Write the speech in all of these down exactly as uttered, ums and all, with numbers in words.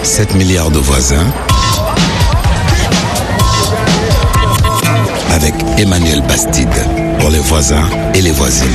sept milliards de voisins avec Emmanuel Bastide pour les voisins et les voisines.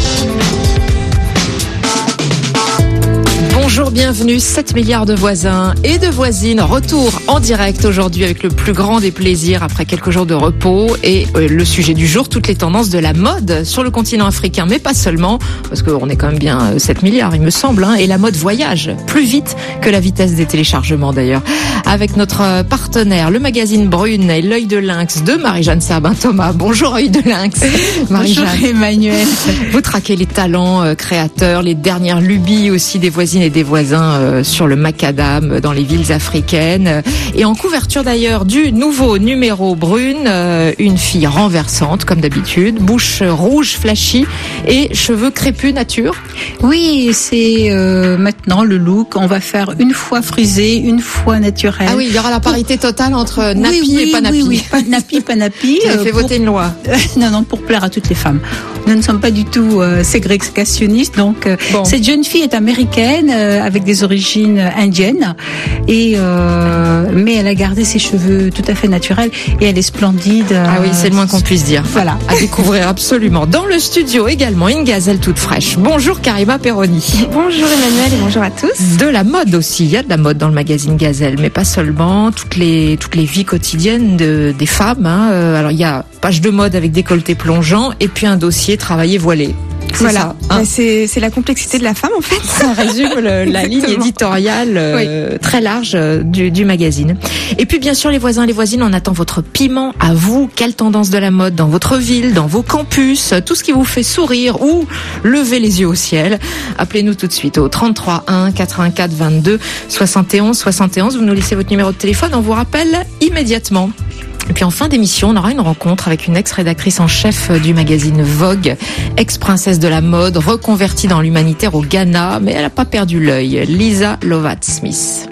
Bonjour, bienvenue, sept milliards de voisins et de voisines. Retour en direct aujourd'hui avec le plus grand des plaisirs après quelques jours de repos et euh, le sujet du jour, toutes les tendances de la mode sur le continent africain, mais pas seulement, parce qu'on est quand même bien euh, sept milliards, il me semble, hein, et la mode voyage plus vite que la vitesse des téléchargements d'ailleurs. Avec notre partenaire, le magazine Brune et l'œil de lynx de Marie-Jeanne Serbin-Thomas. Bonjour œil de lynx. Bonjour Emmanuel. Vous traquez les talents euh, créateurs, les dernières lubies aussi des voisines et des voisins euh, sur le macadam dans les villes africaines. Et en couverture d'ailleurs du nouveau numéro Brune, euh, une fille renversante comme d'habitude, bouche rouge flashy et cheveux crépus nature. Oui, c'est euh, maintenant le look. On va faire une fois frisé, une fois naturel. Ah oui, il y aura la parité totale entre nappy oui, oui, et pas nappy. Oui, oui, pas nappy, pas nappy. Vous avez fait pour... voter une loi. non, non, pour plaire à toutes les femmes. Nous ne sommes pas du tout euh, ségrégationnistes. Donc, euh, bon. Cette jeune fille est américaine euh, avec des origines indiennes, et euh, mais elle a gardé ses cheveux tout à fait naturels et elle est splendide. Euh, ah oui, c'est le moins qu'on puisse dire. Voilà. À découvrir absolument. Dans le studio également, une gazelle toute fraîche. Bonjour Karima Perroni. Bonjour Emmanuel et bonjour à tous. De la mode aussi, il y a de la mode dans le magazine Gazelle, mais pas seulement, toutes les toutes les vies quotidiennes de, des femmes. Hein. Alors il y a page de mode avec décolleté plongeant et puis un dossier travaillé voilé. C'est voilà, ça, hein. bah c'est, c'est la complexité de la femme en fait. Ça résume le, la ligne éditoriale euh, oui. très large euh, du, du magazine. Et puis bien sûr les voisins et les voisines, on attend votre piment à vous. Quelle tendance de la mode dans votre ville, dans vos campus, tout ce qui vous fait sourire ou lever les yeux au ciel. Appelez-nous tout de suite au trente-trois un quatre-vingt-quatre vingt-deux soixante et onze soixante et onze. Vous nous laissez votre numéro de téléphone, on vous rappelle immédiatement. Et puis en fin d'émission, on aura une rencontre avec une ex-rédactrice en chef du magazine Vogue, ex-princesse de la mode, reconvertie dans l'humanitaire au Ghana, mais elle n'a pas perdu l'œil. Lisa Lovat-Smith.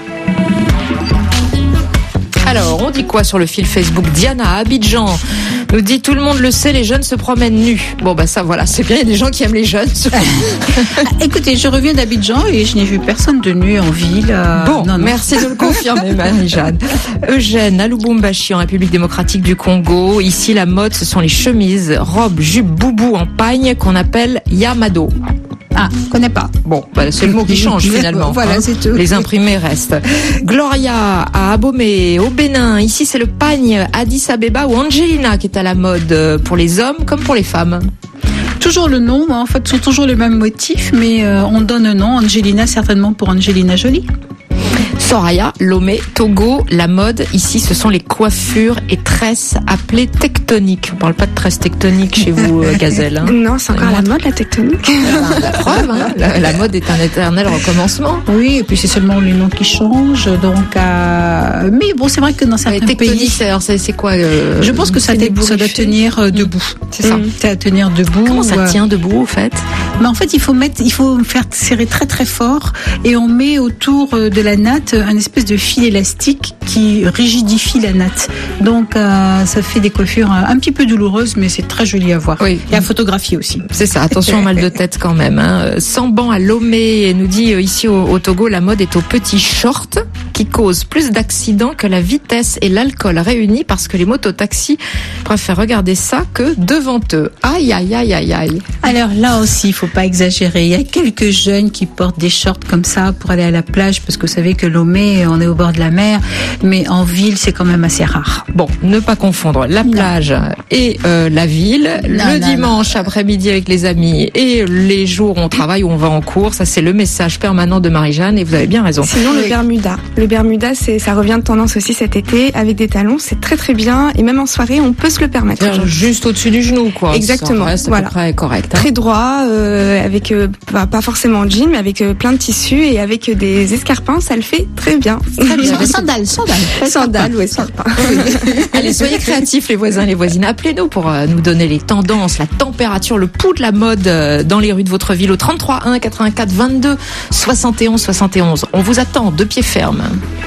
Alors, on dit quoi sur le fil Facebook? Diana à Abidjan nous dit tout le monde le sait, les jeunes se promènent nus. Bon bah ça voilà, c'est bien, il y a des gens qui aiment les jeunes. Écoutez, je reviens d'Abidjan et je n'ai vu personne de nu en ville. Euh... Bon, non, non. Merci de le confirmer Marie-Jeanne. Eugène à Lubumbashi en République démocratique du Congo. Ici la mode, ce sont les chemises, robes, jupes, boubou en pagne qu'on appelle Yamado. Ah, connais pas. Bon, bah, c'est le mot qui change finalement. Voilà, hein. C'est tout. Les imprimés restent. Gloria à Abomey, au Bénin. Ici, c'est le pagne Addis Abeba ou Angelina qui est à la mode pour les hommes comme pour les femmes. Toujours le nom, en fait, ce sont toujours les mêmes motifs, mais euh, on donne un nom. Angelina, certainement pour Angelina Jolie. Soraya, Lomé, Togo, la mode, ici ce sont les coiffures et tresses appelées tectoniques. On parle pas de tresses tectoniques chez vous, euh, Gazelle. Hein. Non, c'est encore la mode, la tectonique. La, la preuve, hein, la, la mode est un éternel recommencement. Oui, et puis c'est seulement les noms qui changent. Donc, euh... mais bon, c'est vrai que dans certains tectonique, pays, c'est, alors, c'est, c'est quoi euh, je pense que ça, dé- ça doit tenir euh, debout. C'est ça. Mmh. Ça doit tenir debout. Comment ça euh... tient debout, au fait? Mais en fait, il faut mettre, il faut faire serrer très très fort, et on met autour de la natte un espèce de fil élastique qui rigidifie la natte. Donc euh, ça fait des coiffures un, un petit peu douloureuses, mais c'est très joli à voir. Oui. Et à photographier aussi. C'est ça, attention au mal de tête quand même. Hein. Samban à Lomé nous dit euh, ici au, au Togo, la mode est aux petits shorts qui causent plus d'accidents que la vitesse et l'alcool réunis parce que les mototaxis préfèrent regarder ça que devant eux. Aïe, aïe, aïe, aïe, aïe. Alors là aussi, il faut pas exagérer. Il y a quelques jeunes qui portent des shorts comme ça pour aller à la plage parce que vous savez que Lomé, on est au bord de la mer, mais en ville, c'est quand même assez rare. Bon, ne pas confondre la plage non. et euh, la ville. Non, le non, dimanche non. après-midi avec les amis et les jours où on travaille, où on va en cours, ça c'est le message permanent de Marie-Jeanne et vous avez bien raison. Sinon, le Bermuda. Le Bermuda, c'est, ça revient de tendance aussi cet été avec des talons, c'est très très bien et même en soirée, on peut se le permettre. Alors, juste au-dessus du genou, quoi. Exactement. Ça reste voilà. à peu près correct. Hein. Très droit, euh, avec euh, bah, pas forcément en jean, mais avec euh, plein de tissus et avec euh, des escarpins, ça le fait très bien. Très bien. Sandales, sandales. Sandales, ouais, sympa. Allez, soyez créatifs, les voisins, les voisines. Appelez-nous pour euh, nous donner les tendances, la température, le pouls de la mode euh, dans les rues de votre ville au trente-trois un quatre-vingt-quatre vingt-deux soixante et onze soixante et onze. On vous attend de pied ferme.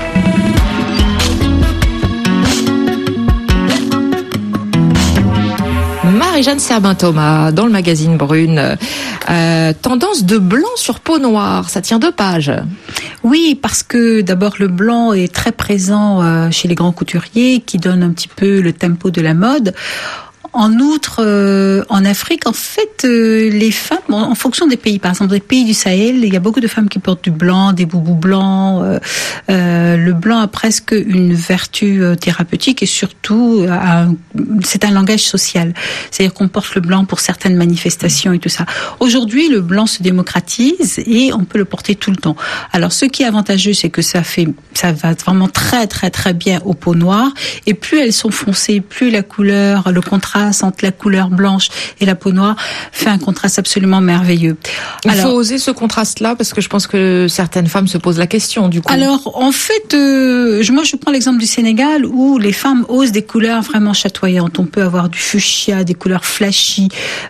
Marie-Jeanne Serbin-Thomas dans le magazine Brune. Euh, tendance de blanc sur peau noire, ça tient deux pages. Oui, parce que d'abord le blanc est très présent euh, chez les grands couturiers, qui donne un petit peu le tempo de la mode. En outre, euh, en Afrique, en fait, euh, les femmes, en, en fonction des pays, par exemple, des pays du Sahel, il y a beaucoup de femmes qui portent du blanc, des boubous blancs. Euh, euh, le blanc a presque une vertu euh, thérapeutique et surtout, a un, c'est un langage social. C'est-à-dire qu'on porte le blanc pour certaines manifestations et tout ça. Aujourd'hui, le blanc se démocratise et on peut le porter tout le temps. Alors, ce qui est avantageux, c'est que ça fait, ça va vraiment très, très, très bien aux peaux noires. Et plus elles sont foncées, plus la couleur, le contraste entre la couleur blanche et la peau noire fait un contraste absolument merveilleux. Il alors, faut oser ce contraste-là parce que je pense que certaines femmes se posent la question du coup. Alors en fait, euh, moi je prends l'exemple du Sénégal où les femmes osent des couleurs vraiment chatoyantes. On peut avoir du fuchsia, des couleurs flashy.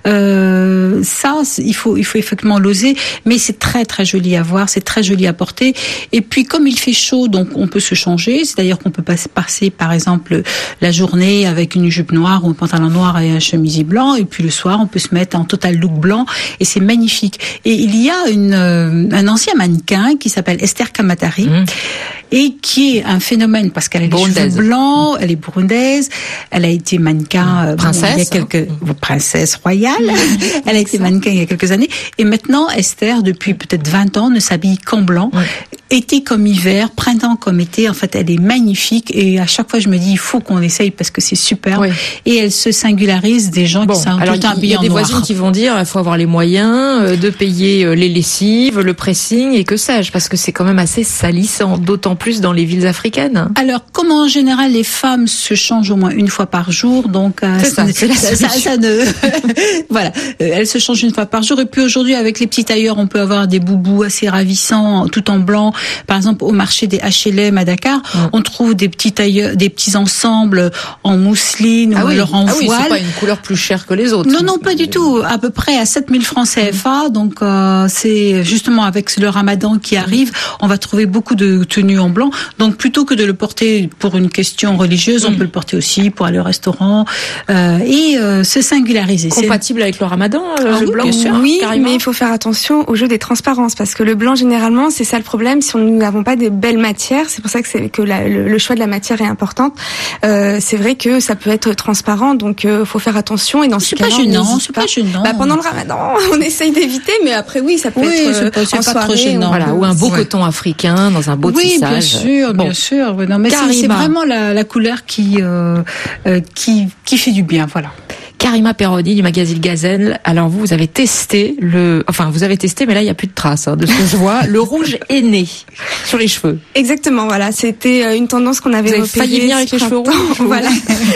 Euh, ça, il faut, il faut effectivement l'oser, mais c'est très très joli à voir, c'est très joli à porter. Et puis comme il fait chaud, donc on peut se changer. C'est-à-dire qu'on peut passer, passer par exemple la journée avec une jupe noire ou un pantalon noir et un chemisier blanc, et puis le soir on peut se mettre en total look blanc et c'est magnifique. Et il y a une, euh, un ancien mannequin qui s'appelle Esther Kamatari mmh. et qui est un phénomène parce qu'elle a les cheveux blancs, elle est burundaise, elle a été mannequin euh, princesse, bon, il y a quelques hein. princesse royale, elle a été mannequin il y a quelques années et maintenant Esther depuis peut-être vingt ans ne s'habille qu'en blanc. Mmh. Été comme hiver, printemps comme été, en fait, elle est magnifique et à chaque fois je me dis il faut qu'on essaye parce que c'est super. Oui. Et elle se singularise des gens bon, qui sont tout le temps habillés en noir. Il y a des voisines qui vont dire il faut avoir les moyens de payer les lessives, le pressing et que sais-je, parce que c'est quand même assez salissant, d'autant plus dans les villes africaines. Alors, comme en général les femmes se changent au moins une fois par jour, donc euh, c'est ça, c'est la ça, ça, ça ne voilà, elles se changent une fois par jour et puis aujourd'hui avec les petits tailleurs on peut avoir des boubous assez ravissants tout en blanc. Par exemple, au marché des H et M à Dakar, mmh. on trouve des petits tailleurs, des petits ensembles en mousseline ah ou oui. alors en ah voile. Oui, c'est pas une couleur plus chère que les autres. Non, non, pas du tout. À peu près à sept mille francs C F A. Mmh. Donc, euh, c'est justement avec le Ramadan qui arrive, on va trouver beaucoup de tenues en blanc. Donc, plutôt que de le porter pour une question religieuse, mmh. on peut le porter aussi pour aller au restaurant euh, et euh, se singulariser. Compatible c'est... avec le Ramadan, euh, ah, le oui, blanc. Bien sûr. Oui, carrément. Mais il faut faire attention au jeu des transparences parce que le blanc, généralement, c'est ça le problème. Si on nous n'avons pas des belles matières, c'est pour ça que c'est que la, le, le choix de la matière est important. Euh, c'est vrai que ça peut être transparent, donc euh, faut faire attention. Et dans ce cas-là, c'est pas gênant, c'est pas gênant. Bah, pendant le Ramadan, on essaye d'éviter, mais après oui, ça peut oui, être c'est pas, c'est en pas soirée, trop gênant. Voilà, ou un beau ouais. coton africain dans un beau oui, tissage. Oui, bien sûr, bon. bien sûr. Non, mais c'est, c'est vraiment la, la couleur qui euh, euh, qui qui fait du bien, voilà. Karima Perroni du magazine Gazelle. Alors vous, vous avez testé le, enfin vous avez testé, mais là il y a plus de traces hein, de ce que je vois. Le rouge aîné sur les cheveux. Exactement, voilà. C'était une tendance qu'on avait. Vous avez failli venir avec les cheveux rouges. Voilà.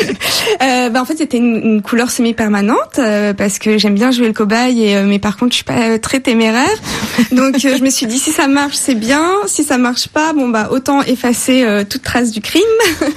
euh, bah en fait c'était une, une couleur semi-permanente euh, parce que j'aime bien jouer le cobaye, et, euh, mais par contre je suis pas euh, très téméraire. Donc euh, je me suis dit si ça marche c'est bien, si ça marche pas bon bah autant effacer euh, toute trace du crime.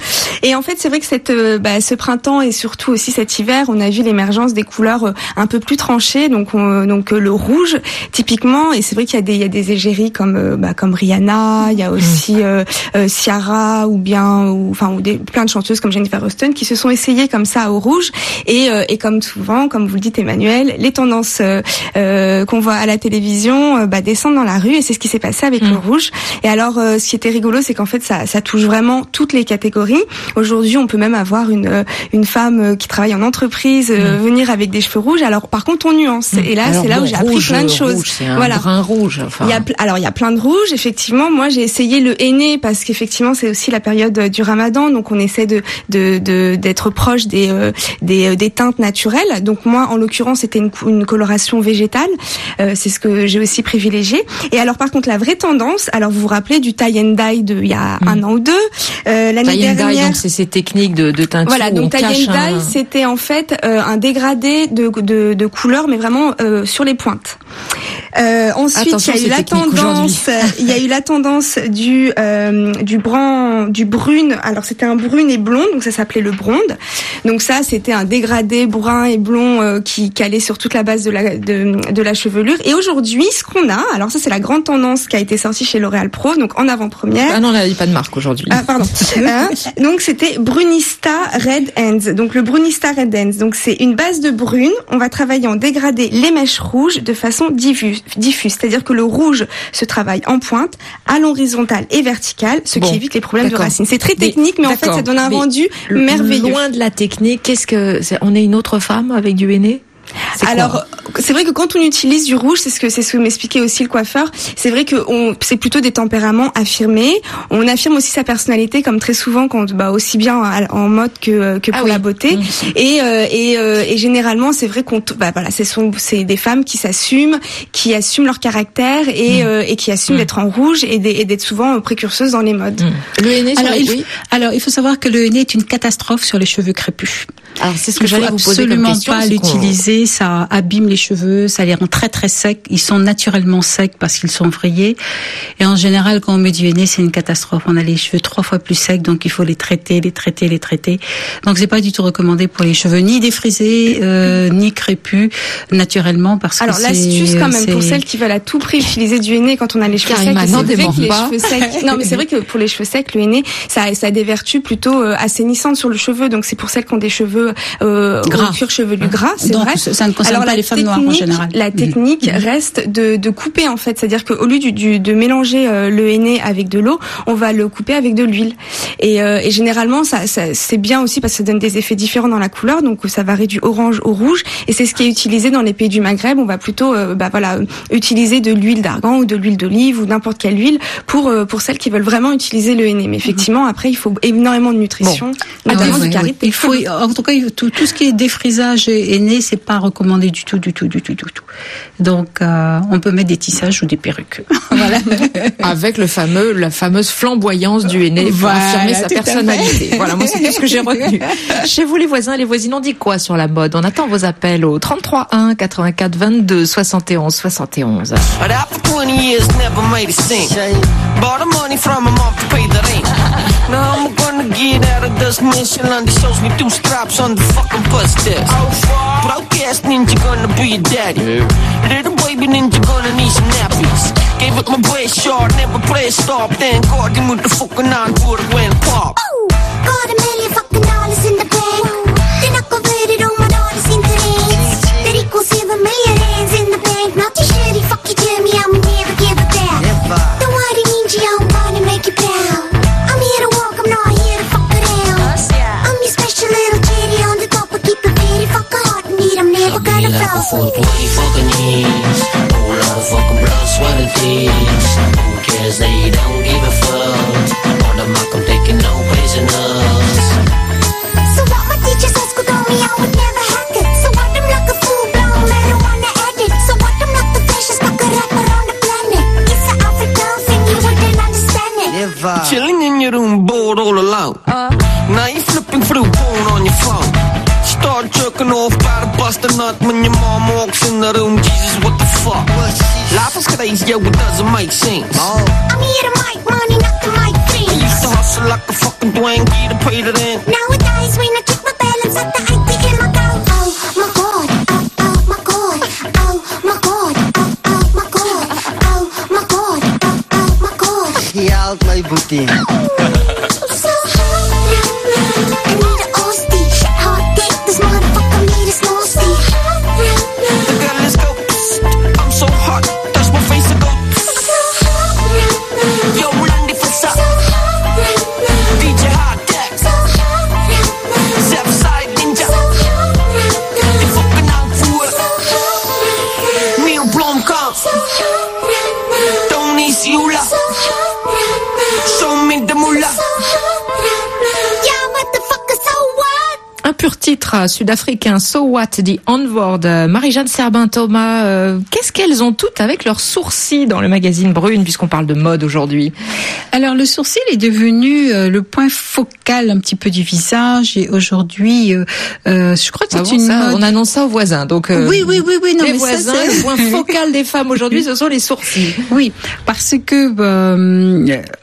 Et en fait c'est vrai que cette, euh, bah, ce printemps et surtout aussi cet hiver on a vu l'émergence des couleurs un peu plus tranchées, donc on, donc le rouge typiquement, et c'est vrai qu'il y a des il y a des égéries comme bah comme Rihanna, il y a aussi mmh. euh, euh, Ciara ou bien ou enfin ou des plein de chanteuses comme Jennifer Hudson qui se sont essayées comme ça au rouge, et euh, et comme souvent, comme vous le dites Emmanuel, les tendances euh, euh, qu'on voit à la télévision euh, bah descendent dans la rue, et c'est ce qui s'est passé avec mmh. le rouge. Et alors euh, ce qui était rigolo, c'est qu'en fait ça ça touche vraiment toutes les catégories. Aujourd'hui, on peut même avoir une une femme qui travaille en entreprise Euh, mmh. venir avec des cheveux rouges. Alors par contre on nuance, et là alors, c'est là bon, où j'ai appris rouge, plein de choses. Rouge, c'est un voilà. brun rouge. Enfin. Il y a alors il y a plein de rouges. Effectivement, moi j'ai essayé le henné parce qu'effectivement c'est aussi la période du Ramadan, donc on essaie de de, de d'être proche des euh, des des teintes naturelles. Donc moi en l'occurrence c'était une, une coloration végétale. Euh, c'est ce que j'ai aussi privilégié. Et alors par contre la vraie tendance, alors vous vous rappelez du tie and dye de il y a mmh. un an ou deux euh, l'année tie dernière. And dye, donc c'est ces techniques de de teinture. Voilà, donc tie and dye un... c'était en fait euh, un dégradé de, de, de couleurs, mais vraiment euh, sur les pointes. Euh, ensuite, Attention, il y a eu la tendance, il y a eu la tendance du euh, du brun, du brune. Alors c'était un brune et blond, donc ça s'appelait le blonde. Donc ça, c'était un dégradé brun et blond euh, qui calait sur toute la base de la de, de la chevelure. Et aujourd'hui, ce qu'on a, alors ça c'est la grande tendance qui a été sortie chez L'Oréal Pro, donc en avant-première. Ah non, là il n'y a pas de marque aujourd'hui. Ah pardon. hein donc c'était Brunista Red Ends. Donc le Brunista Red Ends. Donc c'est une base de brune. On va travailler en dégradé les mèches rouges de façon diffuse. diffuse, c'est-à-dire que le rouge se travaille en pointe, à l'horizontale et verticale, ce bon, qui évite les problèmes d'accord. de racines. C'est très technique, mais, mais en fait, ça donne un mais rendu merveilleux. Loin de la technique, qu'est-ce que c'est, on est une autre femme avec du henné? C'est Alors, c'est vrai que quand on utilise du rouge, c'est ce que c'est ce que m'expliquait aussi le coiffeur. C'est vrai que on, c'est plutôt des tempéraments affirmés. On affirme aussi sa personnalité, comme très souvent, quand bah aussi bien en mode que que pour ah oui. la beauté. Mmh. Et euh, et, euh, et généralement, c'est vrai qu'on bah voilà, c'est son, c'est des femmes qui s'assument, qui assument leur caractère et mmh. euh, et qui assument mmh. d'être en rouge et, et d'être souvent précurseuses dans les modes. Mmh. Le henné, alors, les... il, oui. alors il faut savoir que le henné est une catastrophe sur les cheveux crépus. Alors c'est ce que j'allais vous poser comme question. Absolument pas l'utiliser, ça abîme les cheveux, ça les rend très très secs. Ils sont naturellement secs parce qu'ils sont vrillés. Et en général, quand on met du henné, c'est une catastrophe. On a les cheveux trois fois plus secs, donc il faut les traiter, les traiter, les traiter. Donc c'est pas du tout recommandé pour les cheveux ni défrisés, euh, ni crépus naturellement parce Alors, que c'est. Alors l'astuce quand même c'est... pour celles qui veulent à tout prix utiliser du henné quand on a les cheveux Carrément, secs. Non, c'est vrai que les pas. cheveux secs. Non, mais c'est vrai que pour les cheveux secs, le henné, ça, ça a des vertus plutôt euh, assainissantes sur le cheveu. Donc c'est pour celles qui ont des cheveux euh, gras, au cuir chevelu gras, c'est donc, vrai. Ça ne concerne Alors, pas les femmes noires en général. La technique mmh. reste de, de couper en fait, c'est-à-dire qu'au lieu du, du, de mélanger euh, le henné avec de l'eau, on va le couper avec de l'huile. Et, euh, et généralement, ça, ça c'est bien aussi parce que ça donne des effets différents dans la couleur, donc ça varie du orange au rouge. Et c'est ce qui est utilisé dans les pays du Maghreb. On va plutôt, euh, bah voilà, utiliser de l'huile d'argan ou de l'huile d'olive ou n'importe quelle huile pour euh, pour celles qui veulent vraiment utiliser le henné. Mais effectivement, mmh. après, il faut énormément de nutrition, bon. notamment ah, du oui, carité. Il faut, en tout cas, tout, tout ce qui est défrisage et henné, c'est pas recommandé du tout, du tout, du tout, du tout. Donc, euh, on peut mettre des tissages ou des perruques. Voilà. Avec le fameux, la fameuse flamboyance du henné pour voilà, affirmer sa personnalité. Voilà, moi, c'est tout ce que j'ai retenu. Chez vous, les voisins et les voisines, on dit quoi sur la mode? On attend vos appels au trente-trois un quatre-vingt-quatre vingt-deux soixante et onze soixante et onze. Broadcast ninja gonna be your daddy. Yeah. Little baby ninja gonna need some nappies. Gave up my bread short, never play stop. Then God, you moved the fucking on for the win pop. Ooh, got a million fucking dollars in the bank. Then I converted all my dollars into rings. That equals seven million hands in the bank. Not too shitty, fuck you, Jimmy, I'ma never give it back. Never. Don't worry, ninja, I'm gonna make you proud. I'm here to work, I'm not here to fuck around. Us, yeah. I'm your special little kitty on the top, I keep it pretty fucking hot. I'm never gonna fall for twenty fucking years. Whole lot of fucking blood, sweat and tears. Who cares? They don't give a fuck. All the mock, I'm taking no prisoners. So what my teachers at school told me I would never hack it. So what I'm like a full-blown marijuana addict. So what I'm like the freshest fucking rapper on the planet. It's an African thing, you wouldn't understand it. Never. Chilling in your room, bored all alone. Uh. Now you're flipping through porn on your phone. Start jerking off, about to bust a nut when your mom walks in the room. Jesus, what the fuck? Life is crazy, yo, it doesn't make sense. Oh. I'm here to make money, not to make friends. I used to hustle like a fucking Dwayne Key to pay the rent. Nowadays, when I check my balance at the A T M, I go, oh my god, oh, oh my god, oh my god, oh, oh my god, oh my god, oh, oh my god. He out my booty. So hot, I need a Austin. This motherfucker made us nasty. The girl, let's go. I'm so hot, touch my face and go. So hot. Yo, Randy for So some. hot. D J Hot Deck. So hot. Southside Ninja. So hot. Die fucking out for it. So hot. Neil Blomkamp. So hot. Tony Siula. So hot. Show me the mullah. So hot. Yeah, motherfucker, so what? Un pur titre sud-africain, So What, dit Onward. Marie-Jeanne Serbin-Thomas, euh, qu'est-ce qu'elles ont toutes avec leurs sourcils dans le magazine Brune, puisqu'on parle de mode aujourd'hui? Alors, le sourcil est devenu euh, le point focal un petit peu du visage, et aujourd'hui, euh, euh, je crois que c'est Avant une ça, mode... on annonce ça aux voisins, donc euh, oui, oui, oui, oui, non, les mais voisins, ça, c'est... le point focal des femmes aujourd'hui, ce sont les sourcils. Oui, parce que euh,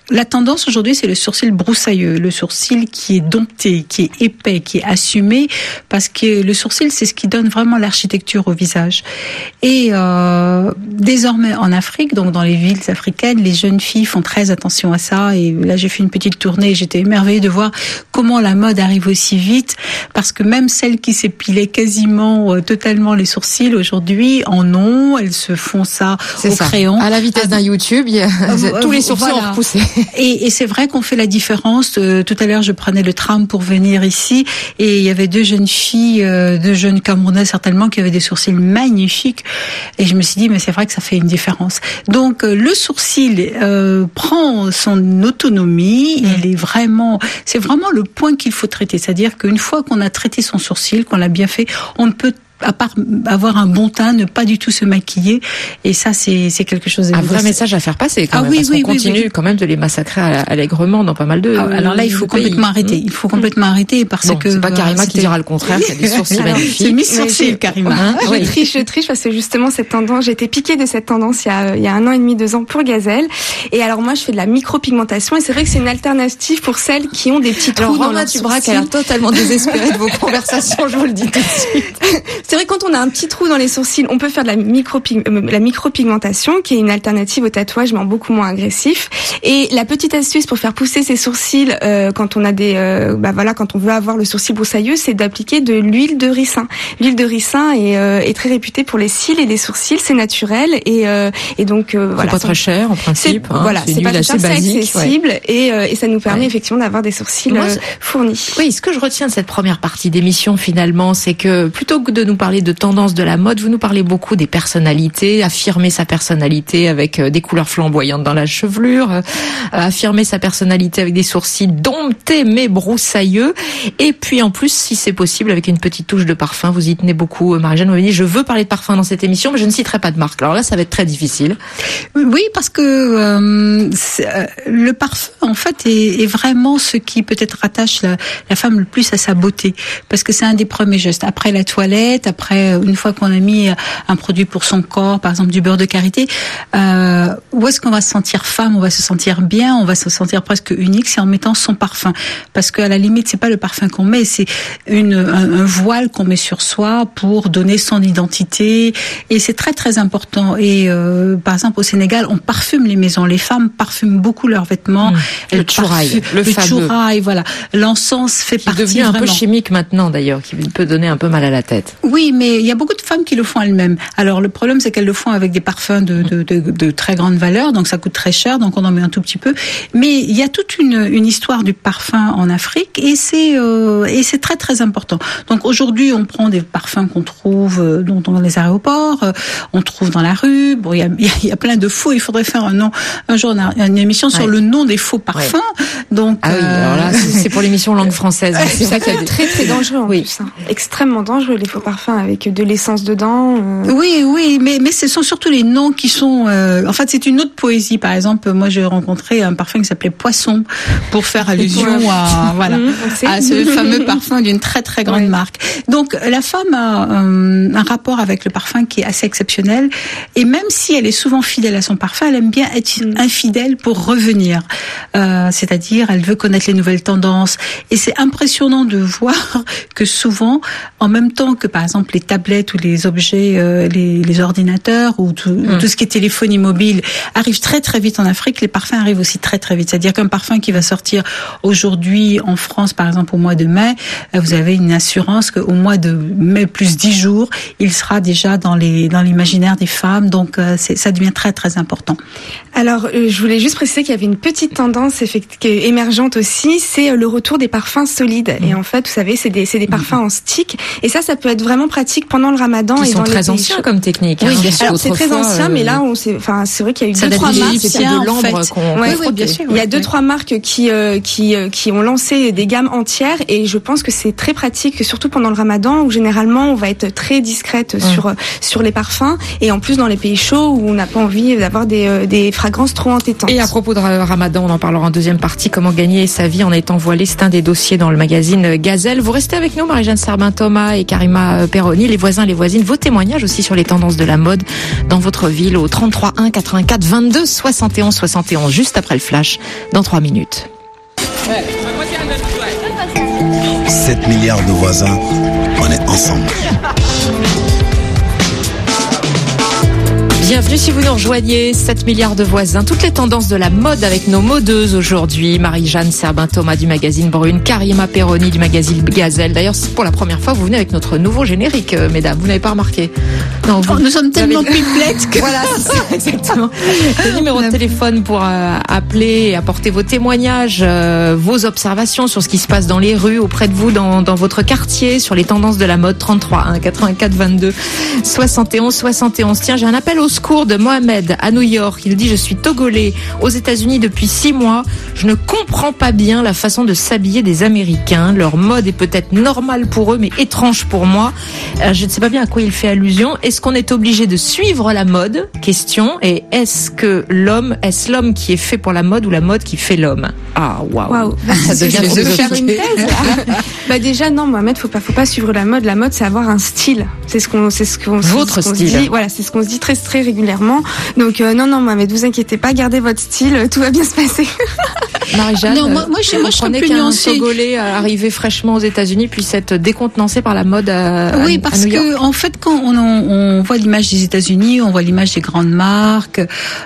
La tendance aujourd'hui, c'est le sourcil broussailleux, le sourcil qui est dompté, qui est épais, qui est assumé, parce que le sourcil, c'est ce qui donne vraiment l'architecture au visage. Et euh, désormais en Afrique, donc dans les villes africaines, les jeunes filles font très attention à ça. Et là, j'ai fait une petite tournée et j'étais émerveillée de voir comment la mode arrive aussi vite, parce que même celles qui s'épilaient quasiment euh, totalement les sourcils, aujourd'hui, en ont, elles se font ça c'est au ça. crayon. À la vitesse d'un YouTube, il y a, euh, tous les sourcils voilà. ont repoussé. Et, et c'est vrai qu'on fait la différence. Euh, tout à l'heure, je prenais le tram pour venir ici et il y avait deux jeunes filles, euh, deux jeunes Camerounaises certainement, qui avaient des sourcils magnifiques. Et je me suis dit, mais c'est vrai que ça fait une différence. Donc, euh, le sourcil euh, prend son autonomie. Mmh. Il est vraiment, c'est vraiment le point qu'il faut traiter. C'est-à-dire qu'une fois qu'on a traité son sourcil, qu'on l'a bien fait, on ne peut à part avoir un bon teint, ne pas du tout se maquiller. Et ça, c'est, c'est quelque chose de... Un vrai message à faire passer quand ah, même, oui, parce oui, qu'on oui, continue oui. quand même de les massacrer allègrement dans pas mal de ah, Alors là, il faut complètement pays. arrêter. Il faut complètement arrêter parce bon, que... c'est pas Karima c'était... qui dira le contraire, qu'il y a des sourcils Alors, magnifiques. C'est Miss Sourcil, Karima. Hein, je oui. triche, je triche parce que justement, cette tendance, j'ai été piquée de cette tendance il y a, il y a un an et demi, deux ans pour Gazelle. Et alors moi, je fais de la micropigmentation et c'est vrai que c'est une alternative pour celles qui ont des petits trous alors, dans Romain leur Tubrac sourcils. a l'air totalement désespéré de vos conversations, je vous le dis tout de suite. C'est vrai que quand on a un petit trou dans les sourcils, on peut faire de la, micropig... la micropigmentation, qui est une alternative au tatouage, mais en beaucoup moins agressif. Et la petite astuce pour faire pousser ses sourcils, euh, quand on a des, euh, bah voilà, quand on veut avoir le sourcil broussailleux, c'est d'appliquer de l'huile de ricin. L'huile de ricin est, euh, est très réputée pour les cils et les sourcils, c'est naturel et, euh, et donc euh, c'est voilà. pas très cher en principe. C'est, hein, voilà, c'est, c'est pas très cher, c'est accessible ouais. et, euh, et ça nous permet ouais. effectivement d'avoir des sourcils Moi, euh, fournis. Oui, ce que je retiens de cette première partie d'émission finalement, c'est que plutôt que de nous parler de tendances de la mode, vous nous parlez beaucoup des personnalités, affirmer sa personnalité avec des couleurs flamboyantes dans la chevelure, euh, affirmer sa personnalité avec des sourcils domptés mais broussailleux, et puis en plus, si c'est possible, avec une petite touche de parfum. Vous y tenez beaucoup, Marie-Jeanne. Vous m'avez dit, je veux parler de parfum dans cette émission, mais je ne citerai pas de marque. Alors là, ça va être très difficile. Oui, parce que euh, euh, le parfum, en fait, est, est vraiment ce qui peut-être rattache la, la femme le plus à sa beauté, parce que c'est un des premiers gestes. Après la toilette, après une fois qu'on a mis un produit pour son corps, par exemple du beurre de karité, euh, où est-ce qu'on va se sentir femme, on va se sentir bien, on va se sentir presque unique, c'est en mettant son parfum. Parce qu'à la limite, c'est pas le parfum qu'on met, c'est une, un, un voile qu'on met sur soi pour donner son identité. Et c'est très très important. Et euh, par exemple au Sénégal, on parfume les maisons. Les femmes parfument beaucoup leurs vêtements. Mmh. Elles le chouraï, parfument, le, le fameux. chouraï, voilà. L'encens fait qui est partie devenu un vraiment. peu chimique maintenant d'ailleurs, qui peut donner un peu mal à la tête. Oui, mais il y a beaucoup de femmes qui le font elles-mêmes. Alors le problème, c'est qu'elles le font avec des parfums de, de, de, de très grande valeur, donc ça coûte très cher, donc on en met un tout petit peu. Mais il y a toute une, une histoire du parfum en Afrique et c'est euh, et c'est très très important. Donc aujourd'hui, on prend des parfums qu'on trouve euh, dans, dans les aéroports, euh, on trouve dans la rue. Bon, il y a, il y a plein de faux. Il faudrait faire un nom, un jour une émission sur ouais. le nom des faux parfums. Ouais. Donc ah oui, euh... alors là, c'est pour l'émission langue française. C'est vrai qu'il y a très très dangereux en oui. plus, hein. Extrêmement dangereux les faux parfums avec de l'essence dedans. Euh... Oui, oui, mais mais ce sont surtout les noms qui sont. Euh, en fait, c'est une autre poésie. Par exemple, moi, j'ai rencontré un parfum qui s'appelait Poisson pour faire allusion à voilà mmh, à ce fameux parfum d'une très très grande oui. marque. Donc, la femme a euh, un rapport avec le parfum qui est assez exceptionnel. Et même si elle est souvent fidèle à son parfum, elle aime bien être mmh. infidèle pour revenir. Euh, c'est-à-dire, elle veut connaître les nouvelles tendances. Et c'est impressionnant de voir que souvent, en même temps que par exemple les tablettes ou les objets, euh, les, les ordinateurs ou tout, mmh. tout ce qui est téléphonie mobile arrive très très vite en Afrique, les parfums arrivent aussi très très vite. C'est-à-dire qu'un parfum qui va sortir aujourd'hui en France, par exemple au mois de mai, vous avez une assurance qu'au mois de mai plus dix jours, il sera déjà dans les dans l'imaginaire des femmes. Donc c'est, ça devient très très important. Alors euh, je voulais juste préciser qu'il y avait une petite tendance effect- émergente aussi, c'est le retour des parfums solides. Mmh. Et en fait, vous savez, c'est des c'est des parfums mmh. en stick. Et ça, ça peut être vraiment pratique pendant le Ramadan. Qui et sont dans très les anciens comme technique. Oui, hein. bien sûr. Alors, c'est très ancien, euh... mais là, on sait, enfin, c'est vrai qu'il y a eu ça deux trois marques. Il y a de l'ambre en fait. qu'on. Ouais, oui, bien sûr. Il y a deux trois marques qui euh, qui euh, qui ont lancé des gammes entières et je pense que c'est très pratique, surtout pendant le Ramadan où généralement on va être très discrète mmh. sur sur les parfums et en plus dans les pays chauds où on n'a pas envie d'avoir des euh, des fragrances trop entêtantes. Et à propos de Ramadan, on en parlera en deuxième partie. comment gagner sa vie en étant voilée. C'est un des dossiers dans le magazine Gazelle. Vous restez avec nous, Marie-Jeanne Serbin-Thomas et Karima Perroni, les voisins, les voisines. Vos témoignages aussi sur les tendances de la mode dans votre ville au trente-trois un quatre-vingt-quatre vingt-deux soixante et onze soixante et onze, juste après le flash, dans trois minutes. sept milliards de voisins, on est ensemble. Bienvenue si vous nous rejoignez, sept milliards de voisins, toutes les tendances de la mode avec nos modeuses aujourd'hui. Marie-Jeanne Serbin-Thomas du magazine Brune, Karima Perroni du magazine Gazelle. D'ailleurs, c'est pour la première fois, vous venez avec notre nouveau générique, euh, mesdames. Vous n'avez pas remarqué? Non, vous, oh, nous sommes tellement avez... pipelettes que... Voilà, c'est ça, exactement. Le numéro de téléphone pour euh, appeler et apporter vos témoignages, euh, vos observations sur ce qui se passe dans les rues, auprès de vous, dans, dans votre quartier, sur les tendances de la mode, trente-trois un quatre-vingt-quatre vingt-deux soixante et onze soixante et onze. Tiens, j'ai un appel au secours de Mohamed à New York. Il dit: je suis togolais aux États-Unis depuis six mois. Je ne comprends pas bien la façon de s'habiller des Américains. Leur mode est peut-être normale pour eux, mais étrange pour moi. Euh, je ne sais pas bien à quoi il fait allusion. Est-ce qu'on est obligé de suivre la mode? Question. Et est-ce que l'homme, est-ce l'homme qui est fait pour la mode ou la mode qui fait l'homme? Ah, waouh. Wow. Ça devient trop de faire une thèse. Bah déjà non, Mohamed, faut pas, faut pas suivre la mode. La mode, c'est avoir un style. C'est ce qu'on, c'est ce qu'on, votre ce qu'on style. Se dit. Voilà, c'est ce qu'on se dit très, très régulièrement. Donc euh, non, non, Mohamed, vous inquiétez pas, gardez votre style, tout va bien se passer. Marie-Jeanne, non, moi, moi, je, moi, je comprenez qu'un Togolais arrivé fraîchement aux États-Unis puisse être décontenancé par la mode à, oui, à, parce à New York. que en fait, quand on, on voit l'image des États-Unis, on voit l'image des grandes marques,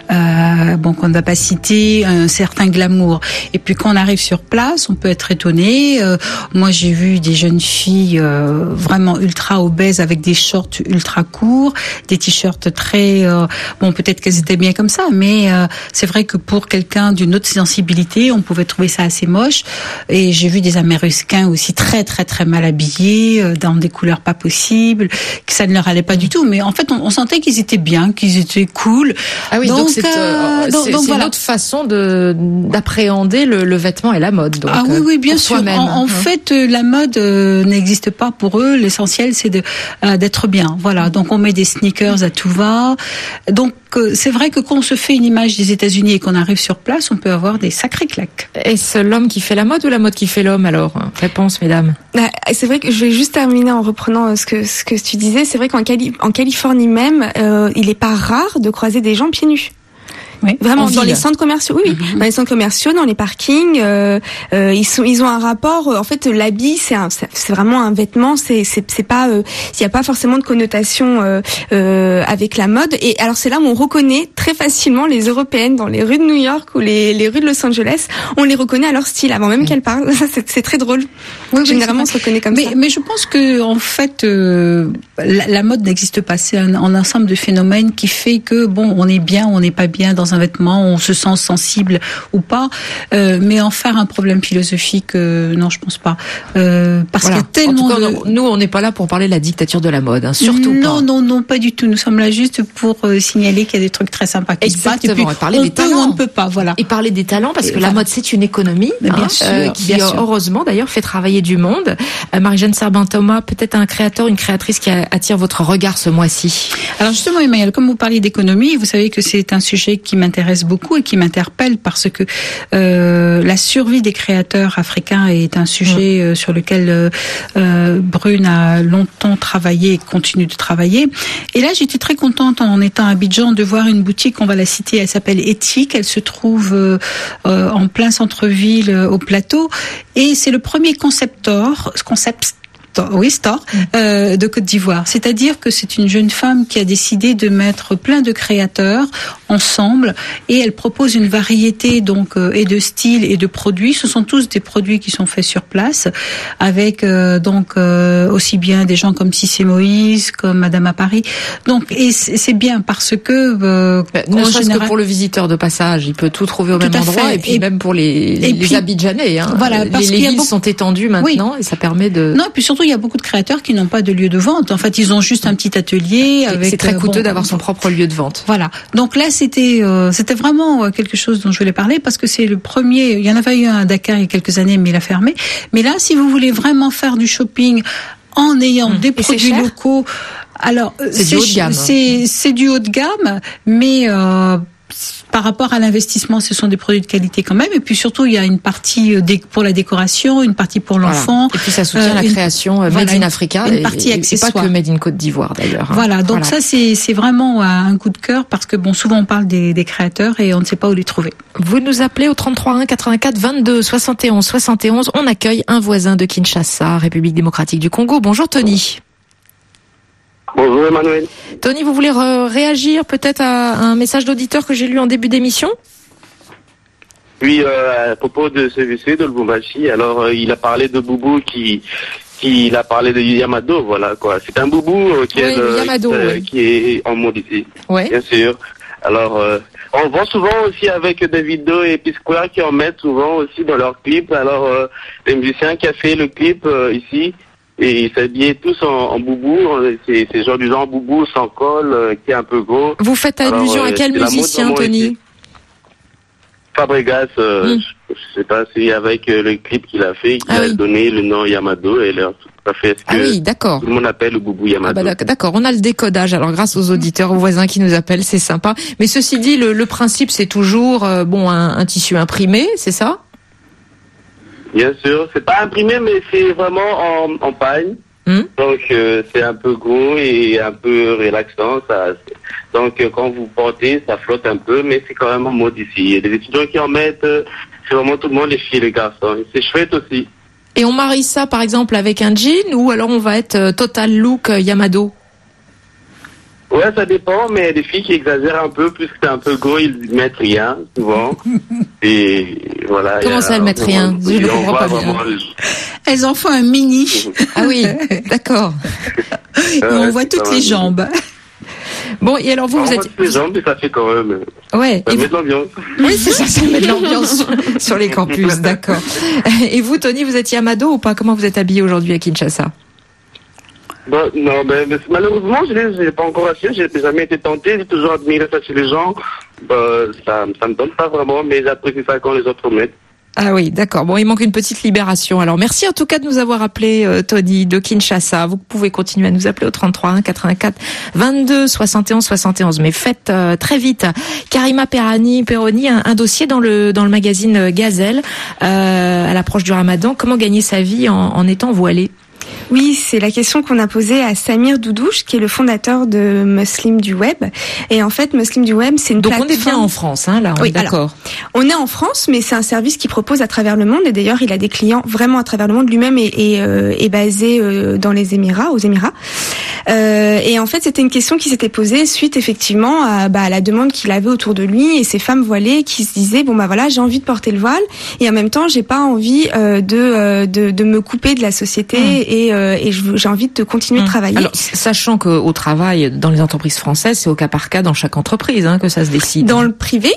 euh, bon, qu'on ne va pas citer, un certain glamour. Et puis quand on arrive sur place, on peut être étonné. Euh, moi, j'ai vu des jeunes filles euh, vraiment ultra obèses avec des shorts ultra courts, des t-shirts très euh, bon, peut-être qu'elles étaient bien comme ça, mais euh, c'est vrai que pour quelqu'un d'une autre sensibilité, on pouvait trouver ça assez moche. Et j'ai vu des Américains aussi très très très mal habillés, euh, dans des couleurs pas possibles, que ça ne leur allait pas du tout. Mais en fait, on, on sentait qu'ils étaient bien, qu'ils étaient cool. Ah oui, donc, donc c'est, euh, donc, c'est, donc, c'est voilà. Une autre façon de d'appréhender le, le vêtement et la mode. Donc, ah oui, oui, bien sûr. En, en hein. fait, la mode euh, n'existe pas pour eux. L'essentiel, c'est de euh, d'être bien. Voilà. Donc on met des sneakers à tout va. Donc c'est vrai que quand on se fait une image des États-Unis et qu'on arrive sur place, on peut avoir des sacrés claques. Est-ce l'homme qui fait la mode ou la mode qui fait l'homme alors? Réponse, mesdames. C'est vrai que je vais juste terminer en reprenant ce que ce que tu disais. C'est vrai qu'en Cali- en Californie même, euh, il n'est pas rare de croiser des gens pieds nus. Oui, vraiment dans les centres commerciaux, oui, oui, mm-hmm. Dans les centres commerciaux, dans les parkings, euh, euh, ils sont, ils ont un rapport. En fait, l'habit, c'est un, c'est vraiment un vêtement. C'est, c'est, c'est pas, il euh, n'y a pas forcément de connotation euh, euh, avec la mode. Et alors, c'est là où on reconnaît très facilement les Européennes dans les rues de New York ou les, les rues de Los Angeles. On les reconnaît à leur style avant même qu'elles parlent. Ça, c'est, c'est très drôle. Oui, généralement, oui, on se reconnaît comme mais, ça. Mais je pense que en fait, euh, la, la mode n'existe pas. C'est un, un ensemble de phénomènes qui fait que bon, on est bien, on n'est pas bien dans un vêtement, on se sent sensible ou pas, euh, mais en faire un problème philosophique, euh, non, je pense pas. Euh, parce voilà. qu'il y a tellement en tout cas, de... nous, on n'est pas là pour parler de la dictature de la mode, hein, surtout non, pas. Non, non, non, pas du tout. Nous sommes là juste pour euh, signaler qu'il y a des trucs très sympas qui Exactement. se passent. Et puis, et parler on des peut talents. ou on ne peut pas, voilà. Et parler des talents, parce et que voilà. la mode, c'est une économie, bien hein, sûr, euh, qui, bien sûr. heureusement, d'ailleurs, fait travailler du monde. Euh, Marie-Jeanne Serbin-Thomas, peut-être un créateur, une créatrice qui attire votre regard ce mois-ci. Alors justement, Emmanuel, comme vous parliez d'économie, vous savez que c'est un sujet qui m'intéresse beaucoup et qui m'interpelle parce que euh, la survie des créateurs africains est un sujet euh, sur lequel euh, euh, Brune a longtemps travaillé et continue de travailler. Et là, j'étais très contente en étant à Abidjan de voir une boutique, on va la citer, elle s'appelle Éthique, elle se trouve euh, euh, en plein centre-ville euh, au plateau et c'est le premier concept store, concept oui, store, euh, de Côte d'Ivoire. C'est-à-dire que c'est une jeune femme qui a décidé de mettre plein de créateurs ensemble et elle propose une variété donc euh, et de styles et de produits. Ce sont tous des produits qui sont faits sur place avec euh, donc euh, aussi bien des gens comme Cissé Moïse, comme Madame à Paris. Donc et c'est bien parce que euh, ne serait-ce général... que pour le visiteur de passage, il peut tout trouver au tout même endroit fait. Et puis et même pour les les, les Abidjanais. Hein. Voilà, parce les, les villes beaucoup... sont étendues maintenant oui. Et ça permet de. Non, et puis surtout il y a beaucoup de créateurs qui n'ont pas de lieu de vente. En fait, ils ont juste un petit atelier. Avec, c'est très coûteux euh, bon, d'avoir son propre lieu de vente. Voilà. Donc là, c'était euh, c'était vraiment quelque chose dont je voulais parler parce que c'est le premier. Il y en avait eu un à Dakar il y a quelques années, mais il a fermé. Mais là, si vous voulez vraiment faire du shopping en ayant mmh. des Et produits locaux, alors c'est, c'est du haut de gamme. C'est, c'est du haut de gamme, mais euh, par rapport à l'investissement, ce sont des produits de qualité quand même. Et puis surtout, il y a une partie pour la décoration, une partie pour l'enfant. Voilà. Et puis ça soutient euh, la une, création Made voilà, in Africa. Une partie et, accessoire. Et pas que Made in Côte d'Ivoire d'ailleurs. Hein. Voilà, donc voilà. ça c'est, c'est vraiment un coup de cœur parce que bon, souvent on parle des, des créateurs et on ne sait pas où les trouver. Vous nous appelez au trente-trois un quatre-vingt-quatre vingt-deux soixante et onze soixante et onze. On accueille un voisin de Kinshasa, République démocratique du Congo. Bonjour Tony. Bonjour Emmanuel. Tony, vous voulez re- réagir peut-être à un message d'auditeur que j'ai lu en début d'émission ? Oui, euh, à propos de ce monsieur de Lubumbashi, alors euh, il a parlé de Boubou qui, qui il a parlé de Yamado, voilà quoi. C'est un Boubou euh, qui, oui, est, euh, Yamado, euh, oui. qui est en mode ici, ouais. Bien sûr. Alors euh, on voit souvent aussi avec Davido et P-Square qui en mettent souvent aussi dans leurs clips. Alors euh, les musiciens qui a fait le clip euh, ici. Et ils s'habillaient tous en, en boubou, c'est, c'est genre du genre boubou sans col, euh, qui est un peu gros. Vous faites allusion Alors, euh, à quel musicien, Tony ? Fabregas, euh, mm. je, je sais pas si avec euh, le clip qu'il a fait, qu'il ah, a oui. donné le nom Yamado, et leur tout à fait ce que ah oui, d'accord. tout le monde appelle le boubou Yamado. Ah bah d'accord, on a le décodage, alors grâce aux auditeurs, aux voisins qui nous appellent, c'est sympa. Mais ceci dit, le, le principe c'est toujours euh, bon un, un tissu imprimé, c'est ça ? Bien sûr, c'est pas imprimé, mais c'est vraiment en, en pagne. Mmh. Donc euh, c'est un peu gros et un peu relaxant. Ça, donc euh, quand vous portez, ça flotte un peu, mais c'est quand même en mode ici. Il y a des étudiants qui en mettent, euh, c'est vraiment tout le monde, les filles et les garçons. C'est chouette aussi. Et on marie ça par exemple avec un jean ou alors on va être euh, total look euh, Yamado ? Ouais, ça dépend, mais il y a des filles qui exagèrent un peu, puisque c'est un peu gros, ils mettent rien, souvent. Et voilà. Comment ça, elles mettent rien ? Je ne comprends pas bien. Le... Elles en font un mini. Ah oui, d'accord. Et on ouais, voit toutes les jambes. Bon, et alors vous, on vous êtes... toutes les jambes, mais ça fait quand même... Ouais. Ça et met vous... de l'ambiance. Oui, c'est ça, ça met de l'ambiance sur, sur les campus, d'accord. Et vous, Tony, vous êtes Yamado ou pas ? Comment vous êtes habillé aujourd'hui à Kinshasa ? Bon, non, mais, mais malheureusement, je ne l'ai pas encore acheté, je n'ai jamais été tenté, j'ai toujours admiré ça chez les gens. Bah, ça ne me donne pas vraiment, mais j'apprécie ça quand les autres mettent. Ah oui, d'accord. Bon, il manque une petite libération. Alors, merci en tout cas de nous avoir appelé, euh, Tony, de Kinshasa. Vous pouvez continuer à nous appeler au trente-trois un quatre-vingt-quatre vingt-deux soixante et onze soixante et onze. Mais faites euh, très vite. Karima Perani, Peroni, un, un dossier dans le dans le magazine Gazelle euh, à l'approche du Ramadan. Comment gagner sa vie en, en étant voilée ? Oui, c'est la question qu'on a posée à Samir Doudouche, qui est le fondateur de Muslim du Web. Et en fait, Muslim du Web, c'est une Donc plateforme... on est bien en France, hein, là, on oui, est d'accord. Alors, on est en France, mais c'est un service qu'il propose à travers le monde. Et d'ailleurs, il a des clients vraiment à travers le monde. Lui-même est, est, euh, est basé euh, dans les Émirats, aux Émirats. Euh, et en fait, c'était une question qui s'était posée suite effectivement à, bah, à la demande qu'il avait autour de lui et ces femmes voilées qui se disaient bon bah voilà, j'ai envie de porter le voile et en même temps j'ai pas envie euh, de, euh, de de me couper de la société mmh. et euh, et je, j'ai envie de continuer mmh. de travailler. Alors sachant que au travail dans les entreprises françaises, c'est au cas par cas dans chaque entreprise hein, que ça se décide. Dans le privé.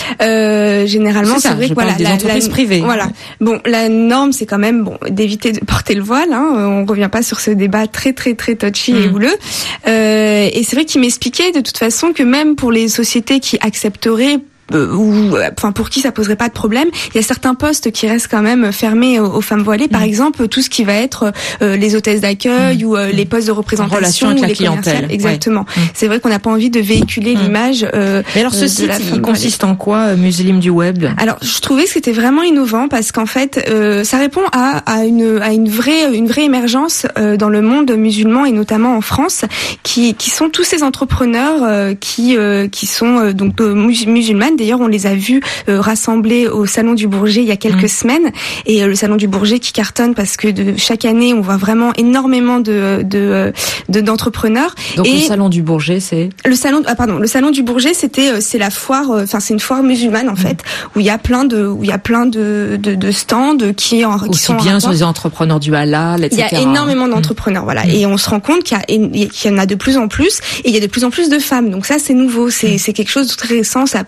Euh, généralement, c'est, ça, c'est vrai que voilà, des la, entreprises la, privées. Voilà. Bon, la norme, c'est quand même bon d'éviter de porter le voile. Hein. On revient pas sur ce débat très très très touchy mmh. et houleux. Euh, et c'est vrai qu'il m'expliquait de toute façon que même pour les sociétés qui accepteraient Euh, ou enfin pour qui ça poserait pas de problème, il y a certains postes qui restent quand même fermés aux, aux femmes voilées, par mmh. exemple tout ce qui va être euh, les hôtesses d'accueil mmh. ou euh, les postes de représentation avec ou la les clientèle. commerciales. Exactement. Ouais. Mmh. C'est vrai qu'on n'a pas envie de véhiculer mmh. l'image. Euh, Mais alors ce site, il consiste en quoi, Muslim du Web ? Alors je trouvais que c'était vraiment innovant parce qu'en fait euh, ça répond à, à une à une vraie une vraie émergence euh, dans le monde musulman et notamment en France, qui qui sont tous ces entrepreneurs euh, qui euh, qui sont euh, donc euh, musulmanes. D'ailleurs, on les a vus euh, rassemblés au Salon du Bourget il y a quelques mmh. semaines. Et euh, le Salon du Bourget qui cartonne parce que de, chaque année, on voit vraiment énormément de, de, de d'entrepreneurs. Donc et le Salon du Bourget, c'est le salon. Ah pardon, le Salon du Bourget, c'était c'est la foire. Enfin, c'est une foire musulmane en mmh. fait où il y a plein de où il y a plein de de, de stands qui en qui aussi sont bien sur les entrepreneurs du halal, et cetera. Il y a énormément d'entrepreneurs, mmh. voilà. Et on se rend compte qu'il y, a, qu'il y en a de plus en plus et il y a de plus en plus de femmes. Donc ça, c'est nouveau. C'est mmh. c'est quelque chose de très récent. C'est à peu près ça fait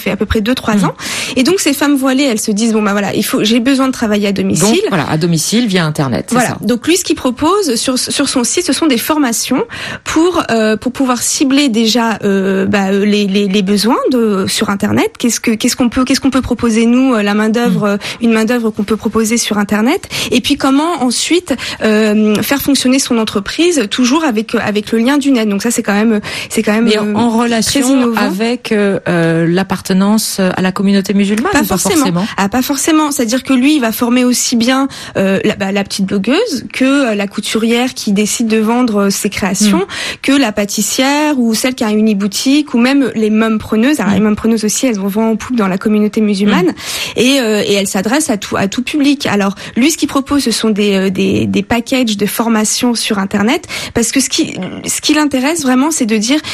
fait à peu près deux trois mmh. ans. Et donc ces femmes voilées, elles se disent bon bah voilà, il faut, j'ai besoin de travailler à domicile. Donc voilà, à domicile via internet. C'est voilà. Ça. Donc lui, ce qu'il propose sur sur son site, ce sont des formations pour euh, pour pouvoir cibler déjà euh, bah, les, les les besoins de sur internet. Qu'est-ce que qu'est-ce qu'on peut qu'est-ce qu'on peut proposer nous, la main d'œuvre, mmh. une main d'œuvre qu'on peut proposer sur internet. Et puis comment ensuite euh, faire fonctionner son entreprise toujours avec avec le lien du net. Donc ça c'est quand même c'est quand même Mais en, en relation avec euh, l'appartenance à la communauté musulmane. Pas ou forcément. Pas forcément. Ah pas forcément. C'est-à-dire que lui il va former aussi bien euh, la, bah, la petite blogueuse que euh, la couturière qui décide de vendre ses créations, mmh. que la pâtissière ou celle qui a une e-boutique ou même les mumpreneuses. Alors mmh. les mumpreneuses aussi elles vont en poupe dans la communauté musulmane mmh. et euh, et elles s'adressent à tout à tout public. Alors lui ce qu'il propose ce sont des euh, des des packages de formation sur internet parce que ce qui ce qui l'intéresse vraiment c'est de dire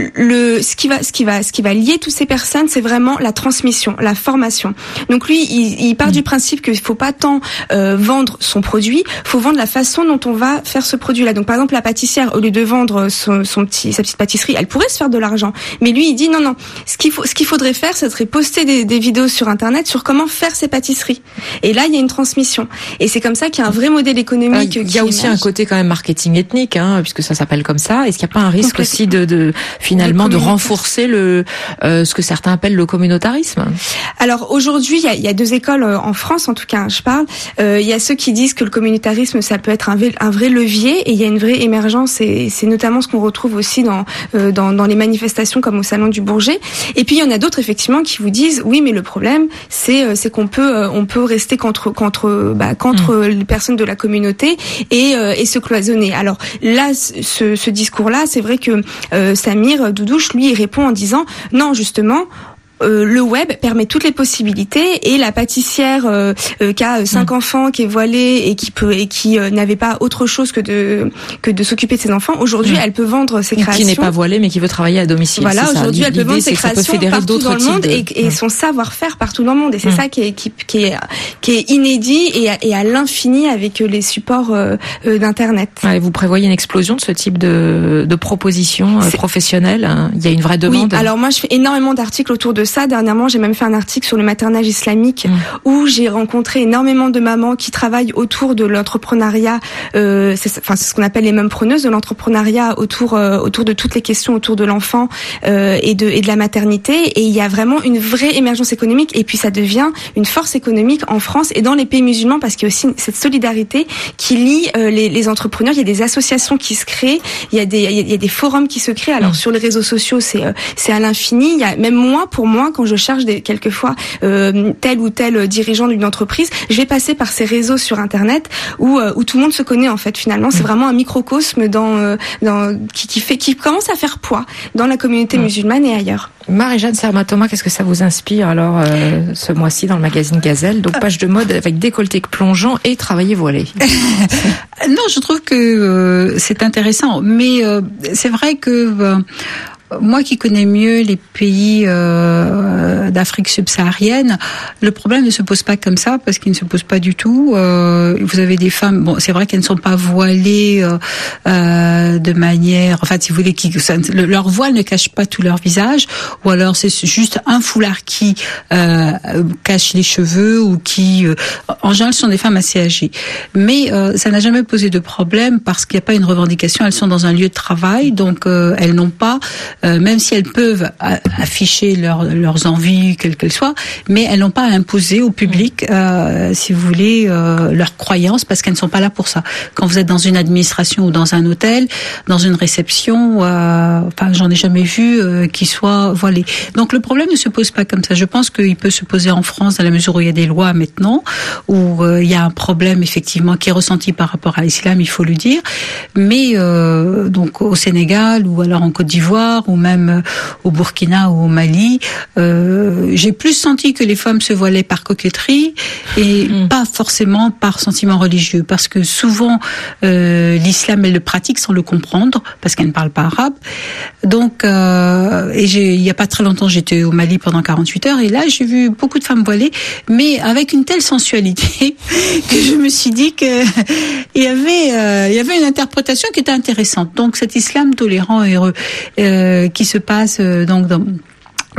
le ce qui va ce qui va ce qui va lier toutes ces personnes c'est vraiment la transmission, la formation. Donc lui il, il part mmh. du principe qu'il faut pas tant euh, vendre son produit, faut vendre la façon dont on va faire ce produit-là. Donc par exemple la pâtissière au lieu de vendre son, son petit sa petite pâtisserie, elle pourrait se faire de l'argent. Mais lui il dit non non, ce qu'il faut ce qu'il faudrait faire, ce serait poster des, des vidéos sur internet sur comment faire ses pâtisseries. Et là il y a une transmission. Et c'est comme ça qu'il y a un vrai modèle économique. Il y a aussi émerge. Un côté quand même marketing ethnique, hein, puisque ça s'appelle comme ça. Est-ce qu'il n'y a pas un risque aussi de, de finalement de renforcer le euh, ce que certains appellent le communautarisme? Alors aujourd'hui il y a, il y a deux écoles euh, en France en tout cas. Je parle. Euh, il y a ceux qui disent que le communautarisme ça peut être un, un vrai levier et il y a une vraie émergence et c'est notamment ce qu'on retrouve aussi dans, euh, dans dans les manifestations comme au salon du Bourget. Et puis il y en a d'autres effectivement qui vous disent oui mais le problème c'est euh, c'est qu'on peut euh, on peut rester contre contre bah, contre mmh. les personnes de la communauté et euh, et se cloisonner. Alors là ce ce discours là c'est vrai que euh, Samir Doudouche lui il répond en disant non justement Euh, le web permet toutes les possibilités et la pâtissière euh, euh, qui a cinq mmh. enfants, qui est voilée et qui peut et qui euh, n'avait pas autre chose que de que de s'occuper de ses enfants. Aujourd'hui, mmh. elle peut vendre ses créations. Qui n'est pas voilée mais qui veut travailler à domicile. Voilà, aujourd'hui, elle peut vendre ses créations partout dans le monde de... et, et mmh. son savoir-faire partout dans le monde. Et c'est mmh. ça qui est qui, qui est qui est inédit et à, et à l'infini avec les supports euh, euh, d'internet. Ouais, vous prévoyez une explosion de ce type de de propositions euh, professionnelles. Hein. Il y a une vraie demande. Oui, alors moi, je fais énormément d'articles autour de ça. Dernièrement, j'ai même fait un article sur le maternage islamique mmh. où j'ai rencontré énormément de mamans qui travaillent autour de l'entrepreneuriat. Euh, c'est, enfin, c'est ce qu'on appelle les mumpreneuses, de l'entrepreneuriat autour euh, autour de toutes les questions autour de l'enfant euh, et de et de la maternité. Et il y a vraiment une vraie émergence économique. Et puis ça devient une force économique en France et dans les pays musulmans parce qu'il y a aussi cette solidarité qui lie euh, les, les entrepreneurs. Il y a des associations qui se créent. Il y a des il y a des forums qui se créent. Alors mmh. sur les réseaux sociaux, c'est euh, c'est à l'infini. Il y a même moi pour moi quand je charge des, quelquefois euh, tel ou tel dirigeant d'une entreprise, je vais passer par ces réseaux sur internet où euh, où tout le monde se connaît en fait. Finalement, c'est vraiment un microcosme dans euh, dans qui, qui fait qui commence à faire poids dans la communauté mmh. musulmane et ailleurs. Marie-Jeanne Serma-Thomas, qu'est-ce que ça vous inspire alors euh, ce mois-ci dans le magazine Gazelle? Donc page de mode avec décolleté plongeant et travailler voilé. Non, je trouve que euh, c'est intéressant, mais euh, c'est vrai que euh, moi qui connais mieux les pays euh, d'Afrique subsaharienne, le problème ne se pose pas comme ça parce qu'il ne se pose pas du tout. Euh, vous avez des femmes, bon, c'est vrai qu'elles ne sont pas voilées euh, euh, de manière, enfin, si vous voulez, qui, ça, leur voile ne cache pas tout leur visage, ou alors c'est juste un foulard qui euh, cache les cheveux ou qui, euh, en général, ce sont des femmes assez âgées. Mais euh, ça n'a jamais posé de problème parce qu'il n'y a pas une revendication. Elles sont dans un lieu de travail, donc euh, elles n'ont pas Euh, même si elles peuvent afficher leur, leurs envies, quelles qu'elles soient, mais elles n'ont pas à imposer au public, euh, si vous voulez, euh, leurs croyances, parce qu'elles ne sont pas là pour ça. Quand vous êtes dans une administration ou dans un hôtel, dans une réception, euh, enfin, j'en ai jamais vu euh, qui soit voilé. Donc le problème ne se pose pas comme ça. Je pense qu'il peut se poser en France dans la mesure où il y a des lois maintenant, où euh, il y a un problème effectivement qui est ressenti par rapport à l'islam, il faut le dire. Mais euh, donc au Sénégal ou alors en Côte d'Ivoire ou même au Burkina ou au Mali, euh, j'ai plus senti que les femmes se voilaient par coquetterie et mmh. pas forcément par sentiment religieux, parce que souvent euh, l'islam elle le pratique sans le comprendre parce qu'elle ne parle pas arabe. Donc euh, et j'ai, il y a pas très longtemps j'étais au Mali pendant quarante-huit heures et là j'ai vu beaucoup de femmes voilées, mais avec une telle sensualité que je me suis dit que il y avait euh, il y avait une interprétation qui était intéressante. Donc cet islam tolérant et heureux euh, qui se passe euh, donc dans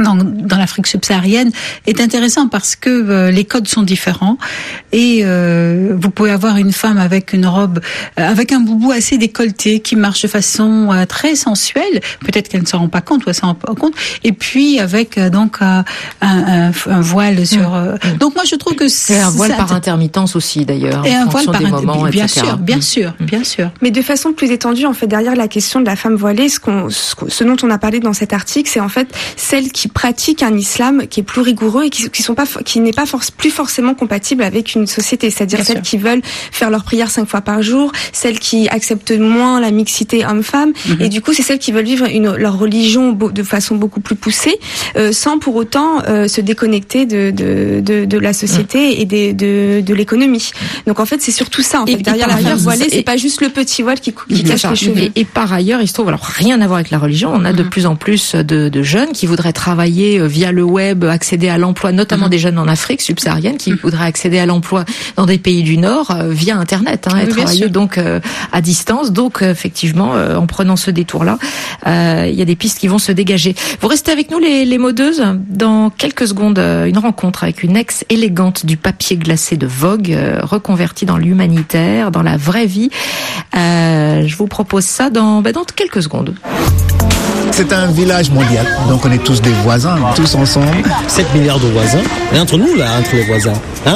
dans, dans l'Afrique subsaharienne est intéressant parce que euh, les codes sont différents et euh, vous pouvez avoir une femme avec une robe, euh, avec un boubou assez décolleté qui marche de façon euh, très sensuelle, peut-être qu'elle ne s'en rend pas compte ou elle s'en rend pas compte, et puis avec euh, donc euh, un, un, un voile sur. Euh, mmh. Donc moi je trouve que c'est un voile par intermittence aussi d'ailleurs. Et un voile par intermittence, bien sûr, bien mmh. sûr, bien sûr. Mais de façon plus étendue, en fait, derrière la question de la femme voilée, ce qu'on, ce, ce dont on a parlé dans cet article, c'est en fait celle qui pratiquent un islam qui est plus rigoureux et qui, qui sont pas, qui n'est pas force, plus forcément compatible avec une société. C'est-à-dire Bien celles sûr. Qui veulent faire leur prière cinq fois par jour, celles qui acceptent moins la mixité homme-femme, mm-hmm. et du coup c'est celles qui veulent vivre une, leur religion de façon beaucoup plus poussée, euh, sans pour autant euh, se déconnecter de, de, de, de la société mm. et des, de, de l'économie. Donc en fait c'est surtout ça. En fait, et, derrière la femme voilée, c'est pas juste le petit voile qui, qui cache les cheveux. Et, et par ailleurs, il se trouve alors rien à voir avec la religion. On a mm-hmm. de plus en plus de, de jeunes qui voudraient travailler via le web, accéder à l'emploi, notamment mmh. des jeunes en Afrique subsaharienne qui mmh. voudraient accéder à l'emploi dans des pays du Nord euh, via Internet, hein, oui, et travailler donc euh, à distance. Donc euh, effectivement, euh, en prenant ce détour-là, euh, il y a des pistes qui vont se dégager. Vous restez avec nous les, les modeuses. Dans quelques secondes, euh, une rencontre avec une ex élégante du papier glacé de Vogue, euh, reconvertie dans l'humanitaire, dans la vraie vie. Euh, je vous propose ça dans, bah, dans quelques secondes. C'est un village mondial, donc on est tous des voisins, tous ensemble. sept milliards de voisins, et entre nous là, entre les voisins, hein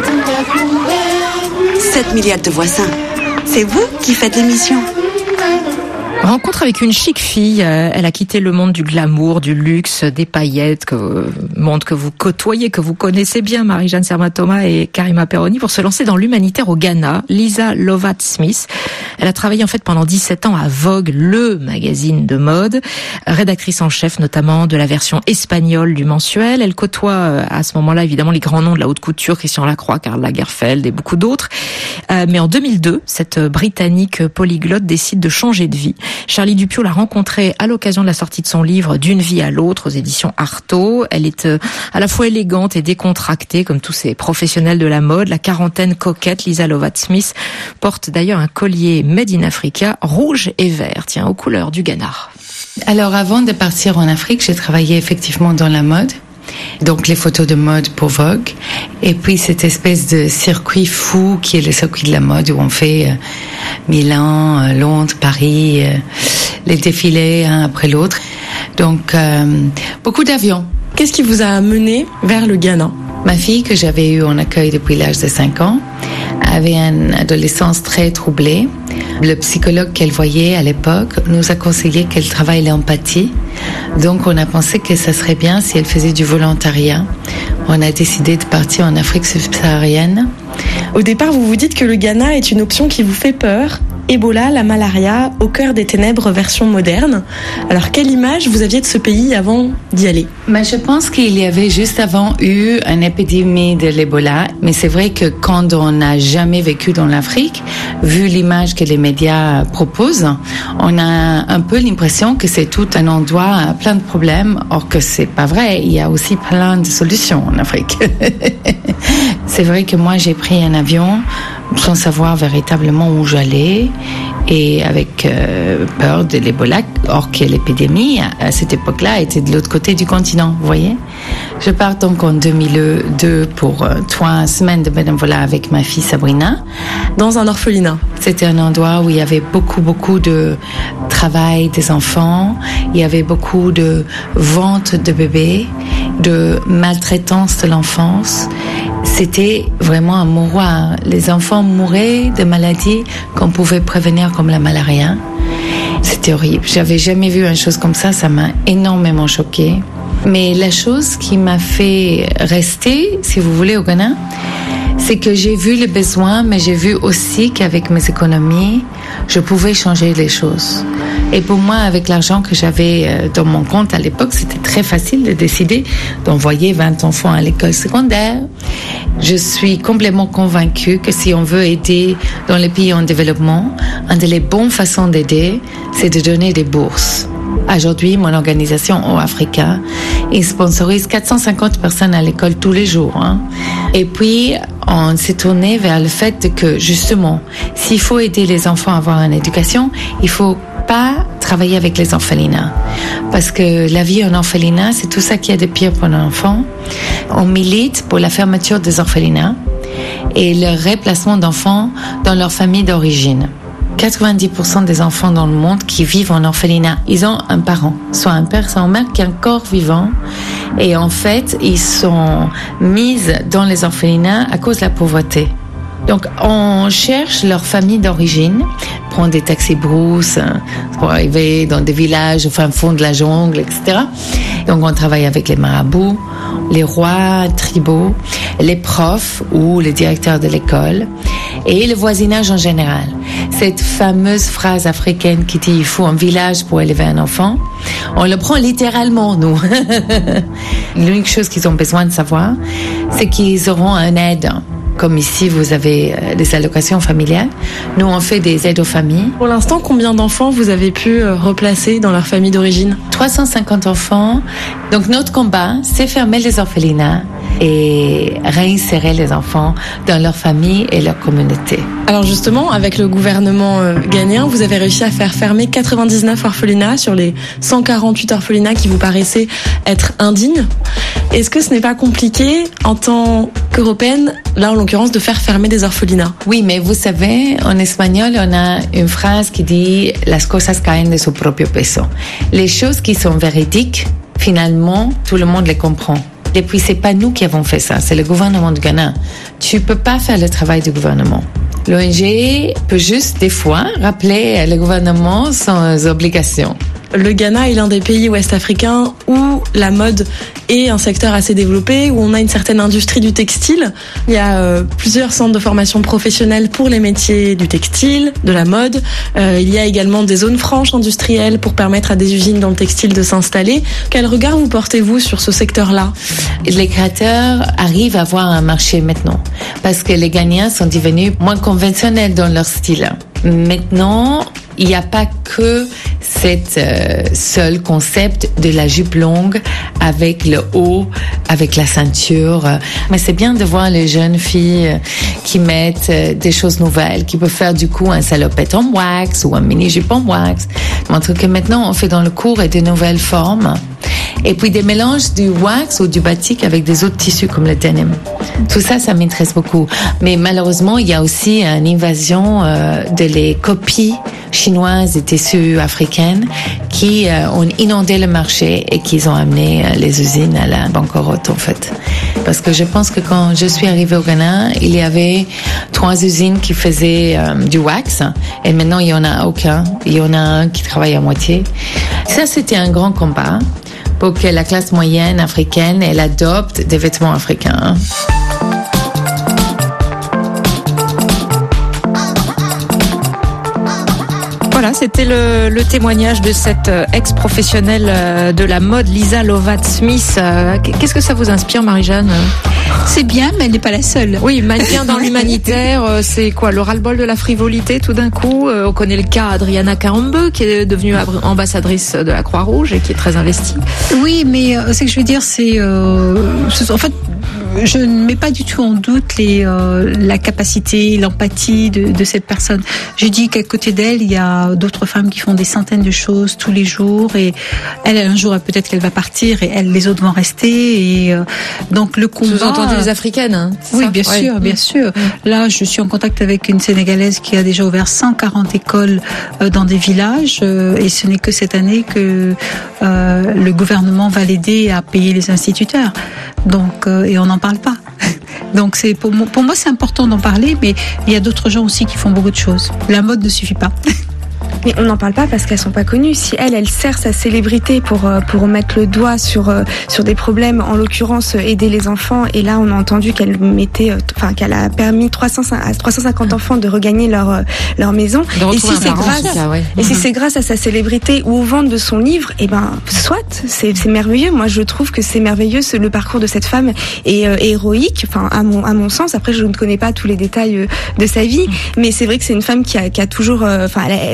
sept milliards de voisins, c'est vous qui faites l'émission. Rencontre avec une chic fille. Elle a quitté le monde du glamour, du luxe, des paillettes, que, monde que vous côtoyez, que vous connaissez bien, Marie-Jeanne Serma-Thomas et Karima Perroni, pour se lancer dans l'humanitaire au Ghana. Lisa Lovat-Smith. Elle a travaillé en fait pendant dix-sept ans à Vogue, le magazine de mode, rédactrice en chef notamment de la version espagnole du mensuel. Elle côtoie à ce moment-là évidemment les grands noms de la haute couture, Christian Lacroix, Karl Lagerfeld et beaucoup d'autres. Mais en deux mille deux, cette Britannique polyglotte décide de changer de vie. Charlie Dupio l'a rencontrée à l'occasion de la sortie de son livre D'une vie à l'autre aux éditions Artaud. Elle est à la fois élégante et décontractée comme tous ces professionnels de la mode. La quarantaine coquette, Lisa Lovat-Smith, porte d'ailleurs un collier Made in Africa rouge et vert, tiens, aux couleurs du Ghana. Alors avant de partir en Afrique, j'ai travaillé effectivement dans la mode. Donc les photos de mode pour Vogue, et puis cette espèce de circuit fou qui est le circuit de la mode où on fait euh, Milan, euh, Londres, Paris, euh, les défilés un après l'autre. Donc euh, beaucoup d'avions. Qu'est-ce qui vous a mené vers le Ghana ? Ma fille, que j'avais eue en accueil depuis l'âge de cinq ans, avait une adolescence très troublée. Le psychologue qu'elle voyait à l'époque nous a conseillé qu'elle travaille l'empathie. Donc on a pensé que ça serait bien si elle faisait du volontariat. On a décidé de partir en Afrique subsaharienne. Au départ, vous vous dites que le Ghana est une option qui vous fait peur. Ebola, la malaria, au cœur des ténèbres version moderne. Alors, quelle image vous aviez de ce pays avant d'y aller ? Mais je pense qu'il y avait juste avant eu une épidémie de l'Ebola. Mais c'est vrai que quand on n'a jamais vécu dans l'Afrique, vu l'image que les médias proposent, on a un peu l'impression que c'est tout un endroit plein de problèmes. Or que c'est pas vrai. Il y a aussi plein de solutions en Afrique. C'est vrai que moi, j'ai pris un avion sans savoir véritablement où j'allais et avec euh, peur de l'Ebola, or que l'épidémie à cette époque-là était de l'autre côté du continent, vous voyez. Je pars donc en deux mille deux pour euh, trois semaines de bénévolat avec ma fille Sabrina. Dans un orphelinat. C'était un endroit où il y avait beaucoup, beaucoup de travail des enfants, il y avait beaucoup de vente de bébés, de maltraitance de l'enfance. C'était vraiment un mouroir. Les enfants mouraient de maladies qu'on pouvait prévenir comme la malaria. C'était horrible. J'avais jamais vu une chose comme ça. Ça m'a énormément choquée. Mais la chose qui m'a fait rester, si vous voulez, au Ghana, c'est que j'ai vu le besoin, mais j'ai vu aussi qu'avec mes économies, je pouvais changer les choses. Et pour moi, avec l'argent que j'avais dans mon compte à l'époque, c'était très facile de décider d'envoyer vingt enfants à l'école secondaire. Je suis complètement convaincue que si on veut aider dans les pays en développement, une des bonnes façons d'aider, c'est de donner des bourses. Aujourd'hui, mon organisation O Africa, il sponsorise quatre cent cinquante personnes à l'école tous les jours. Hein. Et puis, on s'est tourné vers le fait que, justement, s'il faut aider les enfants à avoir une éducation, il faut pas travailler avec les orphelinats. Parce que la vie en orphelinat, c'est tout ça qu'il y a de pire pour un enfant. On milite pour la fermeture des orphelinats et le remplacement d'enfants dans leur famille d'origine. quatre-vingt-dix pour cent des enfants dans le monde qui vivent en orphelinat, ils ont un parent, soit un père, soit une mère qui est encore vivant. Et en fait, ils sont mis dans les orphelinats à cause de la pauvreté. Donc, on cherche leur famille d'origine, prend des taxis brousses pour arriver dans des villages au fin fond de la jungle, et cetera. Donc, on travaille avec les marabouts, les rois tribaux, les profs ou les directeurs de l'école et le voisinage en général. Cette fameuse phrase africaine qui dit « il faut un village pour élever un enfant », on le prend littéralement, nous. L'unique chose qu'ils ont besoin de savoir, c'est qu'ils auront un aide. Comme ici, vous avez des allocations familiales. Nous, on fait des aides aux familles. Pour l'instant, combien d'enfants vous avez pu replacer dans leur famille d'origine ? trois cent cinquante enfants. Donc, notre combat, c'est fermer les orphelinats et réinsérer les enfants dans leur famille et leur communauté. Alors justement, avec le gouvernement euh, ghanéen, vous avez réussi à faire fermer quatre-vingt-dix-neuf orphelinats sur les cent quarante-huit orphelinats qui vous paraissaient être indignes. Est-ce que ce n'est pas compliqué en tant qu'Européenne, là en l'occurrence, de faire fermer des orphelinats ? Oui, mais vous savez, en espagnol, on a une phrase qui dit « las cosas caen de su propio peso ». Les choses qui sont véridiques, finalement, tout le monde les comprend. Et puis, c'est pas nous qui avons fait ça, c'est le gouvernement du Ghana. Tu peux pas faire le travail du gouvernement. L'O N G peut juste, des fois, rappeler le gouvernement sans obligation. Le Ghana est l'un des pays ouest-africains où la mode est un secteur assez développé, où on a une certaine industrie du textile. Il y a euh, plusieurs centres de formation professionnelle pour les métiers du textile, de la mode. Euh, il y a également des zones franches industrielles pour permettre à des usines dans le textile de s'installer. Quel regard vous portez-vous sur ce secteur-là ? Les créateurs arrivent à avoir un marché maintenant, parce que les Ghanéens sont devenus moins conventionnels dans leur style. Maintenant, il n'y a pas que cet euh, seul concept de la jupe longue avec le haut, avec la ceinture. Mais c'est bien de voir les jeunes filles qui mettent euh, des choses nouvelles, qui peuvent faire du coup un salopette en wax ou un mini-jupe en wax. Montre que maintenant on fait dans le cours et de nouvelles formes. Et puis des mélanges du wax ou du batik avec des autres tissus comme le denim. Tout ça, ça m'intéresse beaucoup. Mais malheureusement, il y a aussi une invasion euh, de les copies chinoises et tissus africaines qui euh, ont inondé le marché et qui ont amené euh, les usines à la banqueroute, en fait. Parce que je pense que quand je suis arrivée au Ghana, il y avait trois usines qui faisaient euh, du wax et maintenant il y en a aucun. Il y en a un qui travaille à moitié. Ça, c'était un grand combat pour que la classe moyenne africaine, elle adopte des vêtements africains. Voilà, c'était le, le témoignage de cette ex-professionnelle de la mode, Lisa Lovat-Smith. Qu'est-ce que ça vous inspire, Marie-Jeanne ? C'est bien, mais elle n'est pas la seule. Oui, mannequin dans l'humanitaire, c'est quoi, le ras-le-bol de la frivolité tout d'un coup ? On connaît le cas Adriana Karambe, qui est devenue ambassadrice de la Croix-Rouge et qui est très investie. Oui, mais euh, ce que je veux dire, c'est... Euh, en fait, je ne mets pas du tout en doute les, euh, la capacité, l'empathie de, de cette personne. Je dis qu'à côté d'elle, il y a d'autres femmes qui font des centaines de choses tous les jours et elle, un jour, peut-être qu'elle va partir et elle, les autres vont rester. Et euh, donc le combat... Sous-entendu les africaines, hein, oui, ça bien ouais. sûr, bien mmh. sûr. Mmh. Là, je suis en contact avec une Sénégalaise qui a déjà ouvert cent quarante écoles euh, dans des villages euh, et ce n'est que cette année que euh, le gouvernement va l'aider à payer les instituteurs. Donc, euh, et on n'en parle pas. Donc c'est pour moi, pour moi c'est important d'en parler, mais il y a d'autres gens aussi qui font beaucoup de choses. La mode ne suffit pas. Mais on n'en parle pas parce qu'elles sont pas connues. Si elle, elle sert sa célébrité pour pour mettre le doigt sur sur des problèmes, en l'occurrence aider les enfants. Et là, on a entendu qu'elle mettait, enfin qu'elle a permis trois cents à trois cent cinquante enfants de regagner leur leur maison. Et si c'est grâce, cas, ouais. et si c'est grâce à sa célébrité ou aux ventes de son livre, et eh ben soit, c'est c'est merveilleux. Moi, je trouve que c'est merveilleux le parcours de cette femme est, euh, est héroïque. Enfin, à mon à mon sens. Après, je ne connais pas tous les détails de sa vie, mais c'est vrai que c'est une femme qui a qui a toujours, enfin, euh, elle, elle a été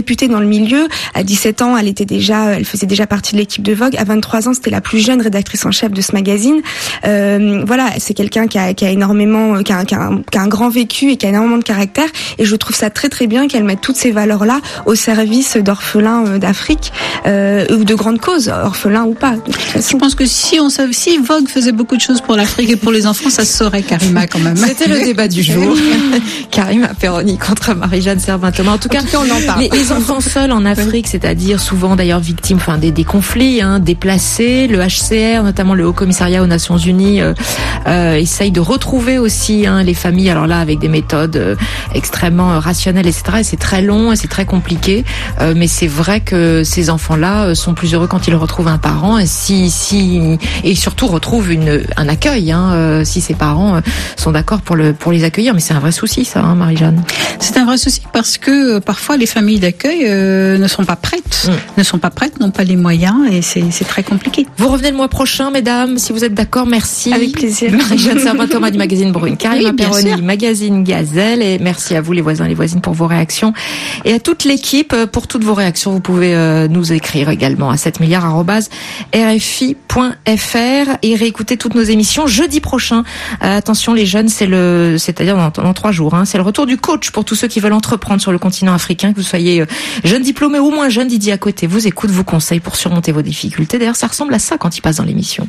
réputée dans le milieu. À dix-sept ans, elle était déjà, elle faisait déjà partie de l'équipe de Vogue. À vingt-trois ans, c'était la plus jeune rédactrice en chef de ce magazine. Euh, voilà, c'est quelqu'un qui a, qui a énormément, qui a, qui, a un, qui a un grand vécu et qui a énormément de caractère. Et je trouve ça très très bien qu'elle mette toutes ces valeurs-là au service d'orphelins d'Afrique euh, ou de grandes causes, orphelins ou pas. Je pense que si on savait, si Vogue faisait beaucoup de choses pour l'Afrique et pour les enfants, ça se saurait, Karima, quand même. C'était le débat du jour. Karima Perroni contre Marie-Jeanne Servin-Thomas. En tout cas, en tout cas on en parle. Les, les enfants seuls en Afrique, c'est-à-dire souvent d'ailleurs victimes, enfin des, des conflits, hein, déplacés. Le H C R, notamment le Haut Commissariat aux Nations Unies, euh, euh, essaye de retrouver aussi hein, les familles. Alors là, avec des méthodes euh, extrêmement rationnelles, et cetera. Et c'est très long, et c'est très compliqué. Euh, mais c'est vrai que ces enfants-là sont plus heureux quand ils retrouvent un parent, et si, si, et surtout retrouvent une, un accueil. Hein, euh, si ses parents euh, sont d'accord pour le, pour les accueillir. Mais c'est un vrai souci, ça, hein, Marie-Jeanne. C'est un vrai souci parce que euh, parfois les familles d'accueil euh, ne sont pas prêtes, mmh. ne sont pas prêtes, n'ont pas les moyens, et c'est, c'est très compliqué. Vous revenez le mois prochain, mesdames, si vous êtes d'accord. Merci. Avec plaisir. Marie-Jeanne Servin-Thomas du magazine Brune, Karima oui, Perroni du magazine Gazelle, et merci à vous les voisins et les voisines pour vos réactions, et à toute l'équipe pour toutes vos réactions. Vous pouvez euh, nous écrire également à sept milliards arobase r f i point f r et réécouter toutes nos émissions jeudi prochain. Euh, attention les jeunes, c'est le, c'est-à-dire dans, dans trois jours, hein, c'est le retour du coach pour tous ceux qui veulent entreprendre sur le continent africain, que vous soyez euh, jeune diplômé ou moins jeune. Didier à côté vous écoute, vous conseille pour surmonter vos difficultés. D'ailleurs, ça ressemble à ça quand il passe dans l'émission.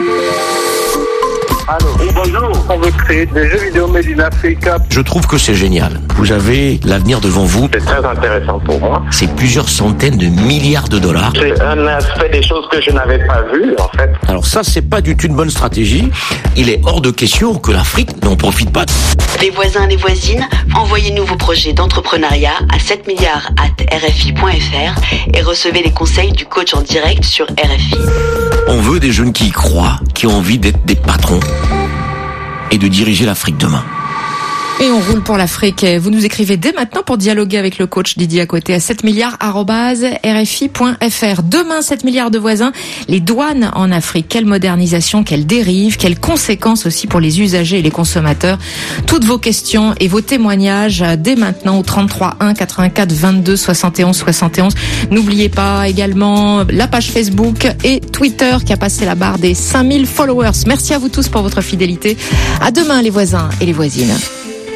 Allô. Oui, bonjour. On veut créer des jeux vidéo made in Africa. Je trouve que c'est génial. Vous avez l'avenir devant vous. C'est très intéressant pour moi. C'est plusieurs centaines de milliards de dollars. C'est un aspect des choses que je n'avais pas vu, en fait. Alors ça, c'est pas du tout une bonne stratégie. Il est hors de question que l'Afrique n'en profite pas. Les voisins, les voisines, envoyez-nous vos projets d'entrepreneuriat à sept milliards arobase r f i point f r et recevez les conseils du coach en direct sur R F I. On veut des jeunes qui y croient, qui ont envie d'être des patrons et de diriger l'Afrique demain. Et on roule pour l'Afrique. Vous nous écrivez dès maintenant pour dialoguer avec le coach Didier à côté à sept milliards arobase r f i point f r. Demain, sept milliards de voisins. Les douanes en Afrique. Quelle modernisation, quelle dérive, quelles conséquences aussi pour les usagers et les consommateurs. Toutes vos questions et vos témoignages dès maintenant au trente-trois un quatre-vingt-quatre vingt-deux soixante et onze soixante et onze. N'oubliez pas également la page Facebook et Twitter qui a passé la barre des cinq mille followers. Merci à vous tous pour votre fidélité. À demain les voisins et les voisines.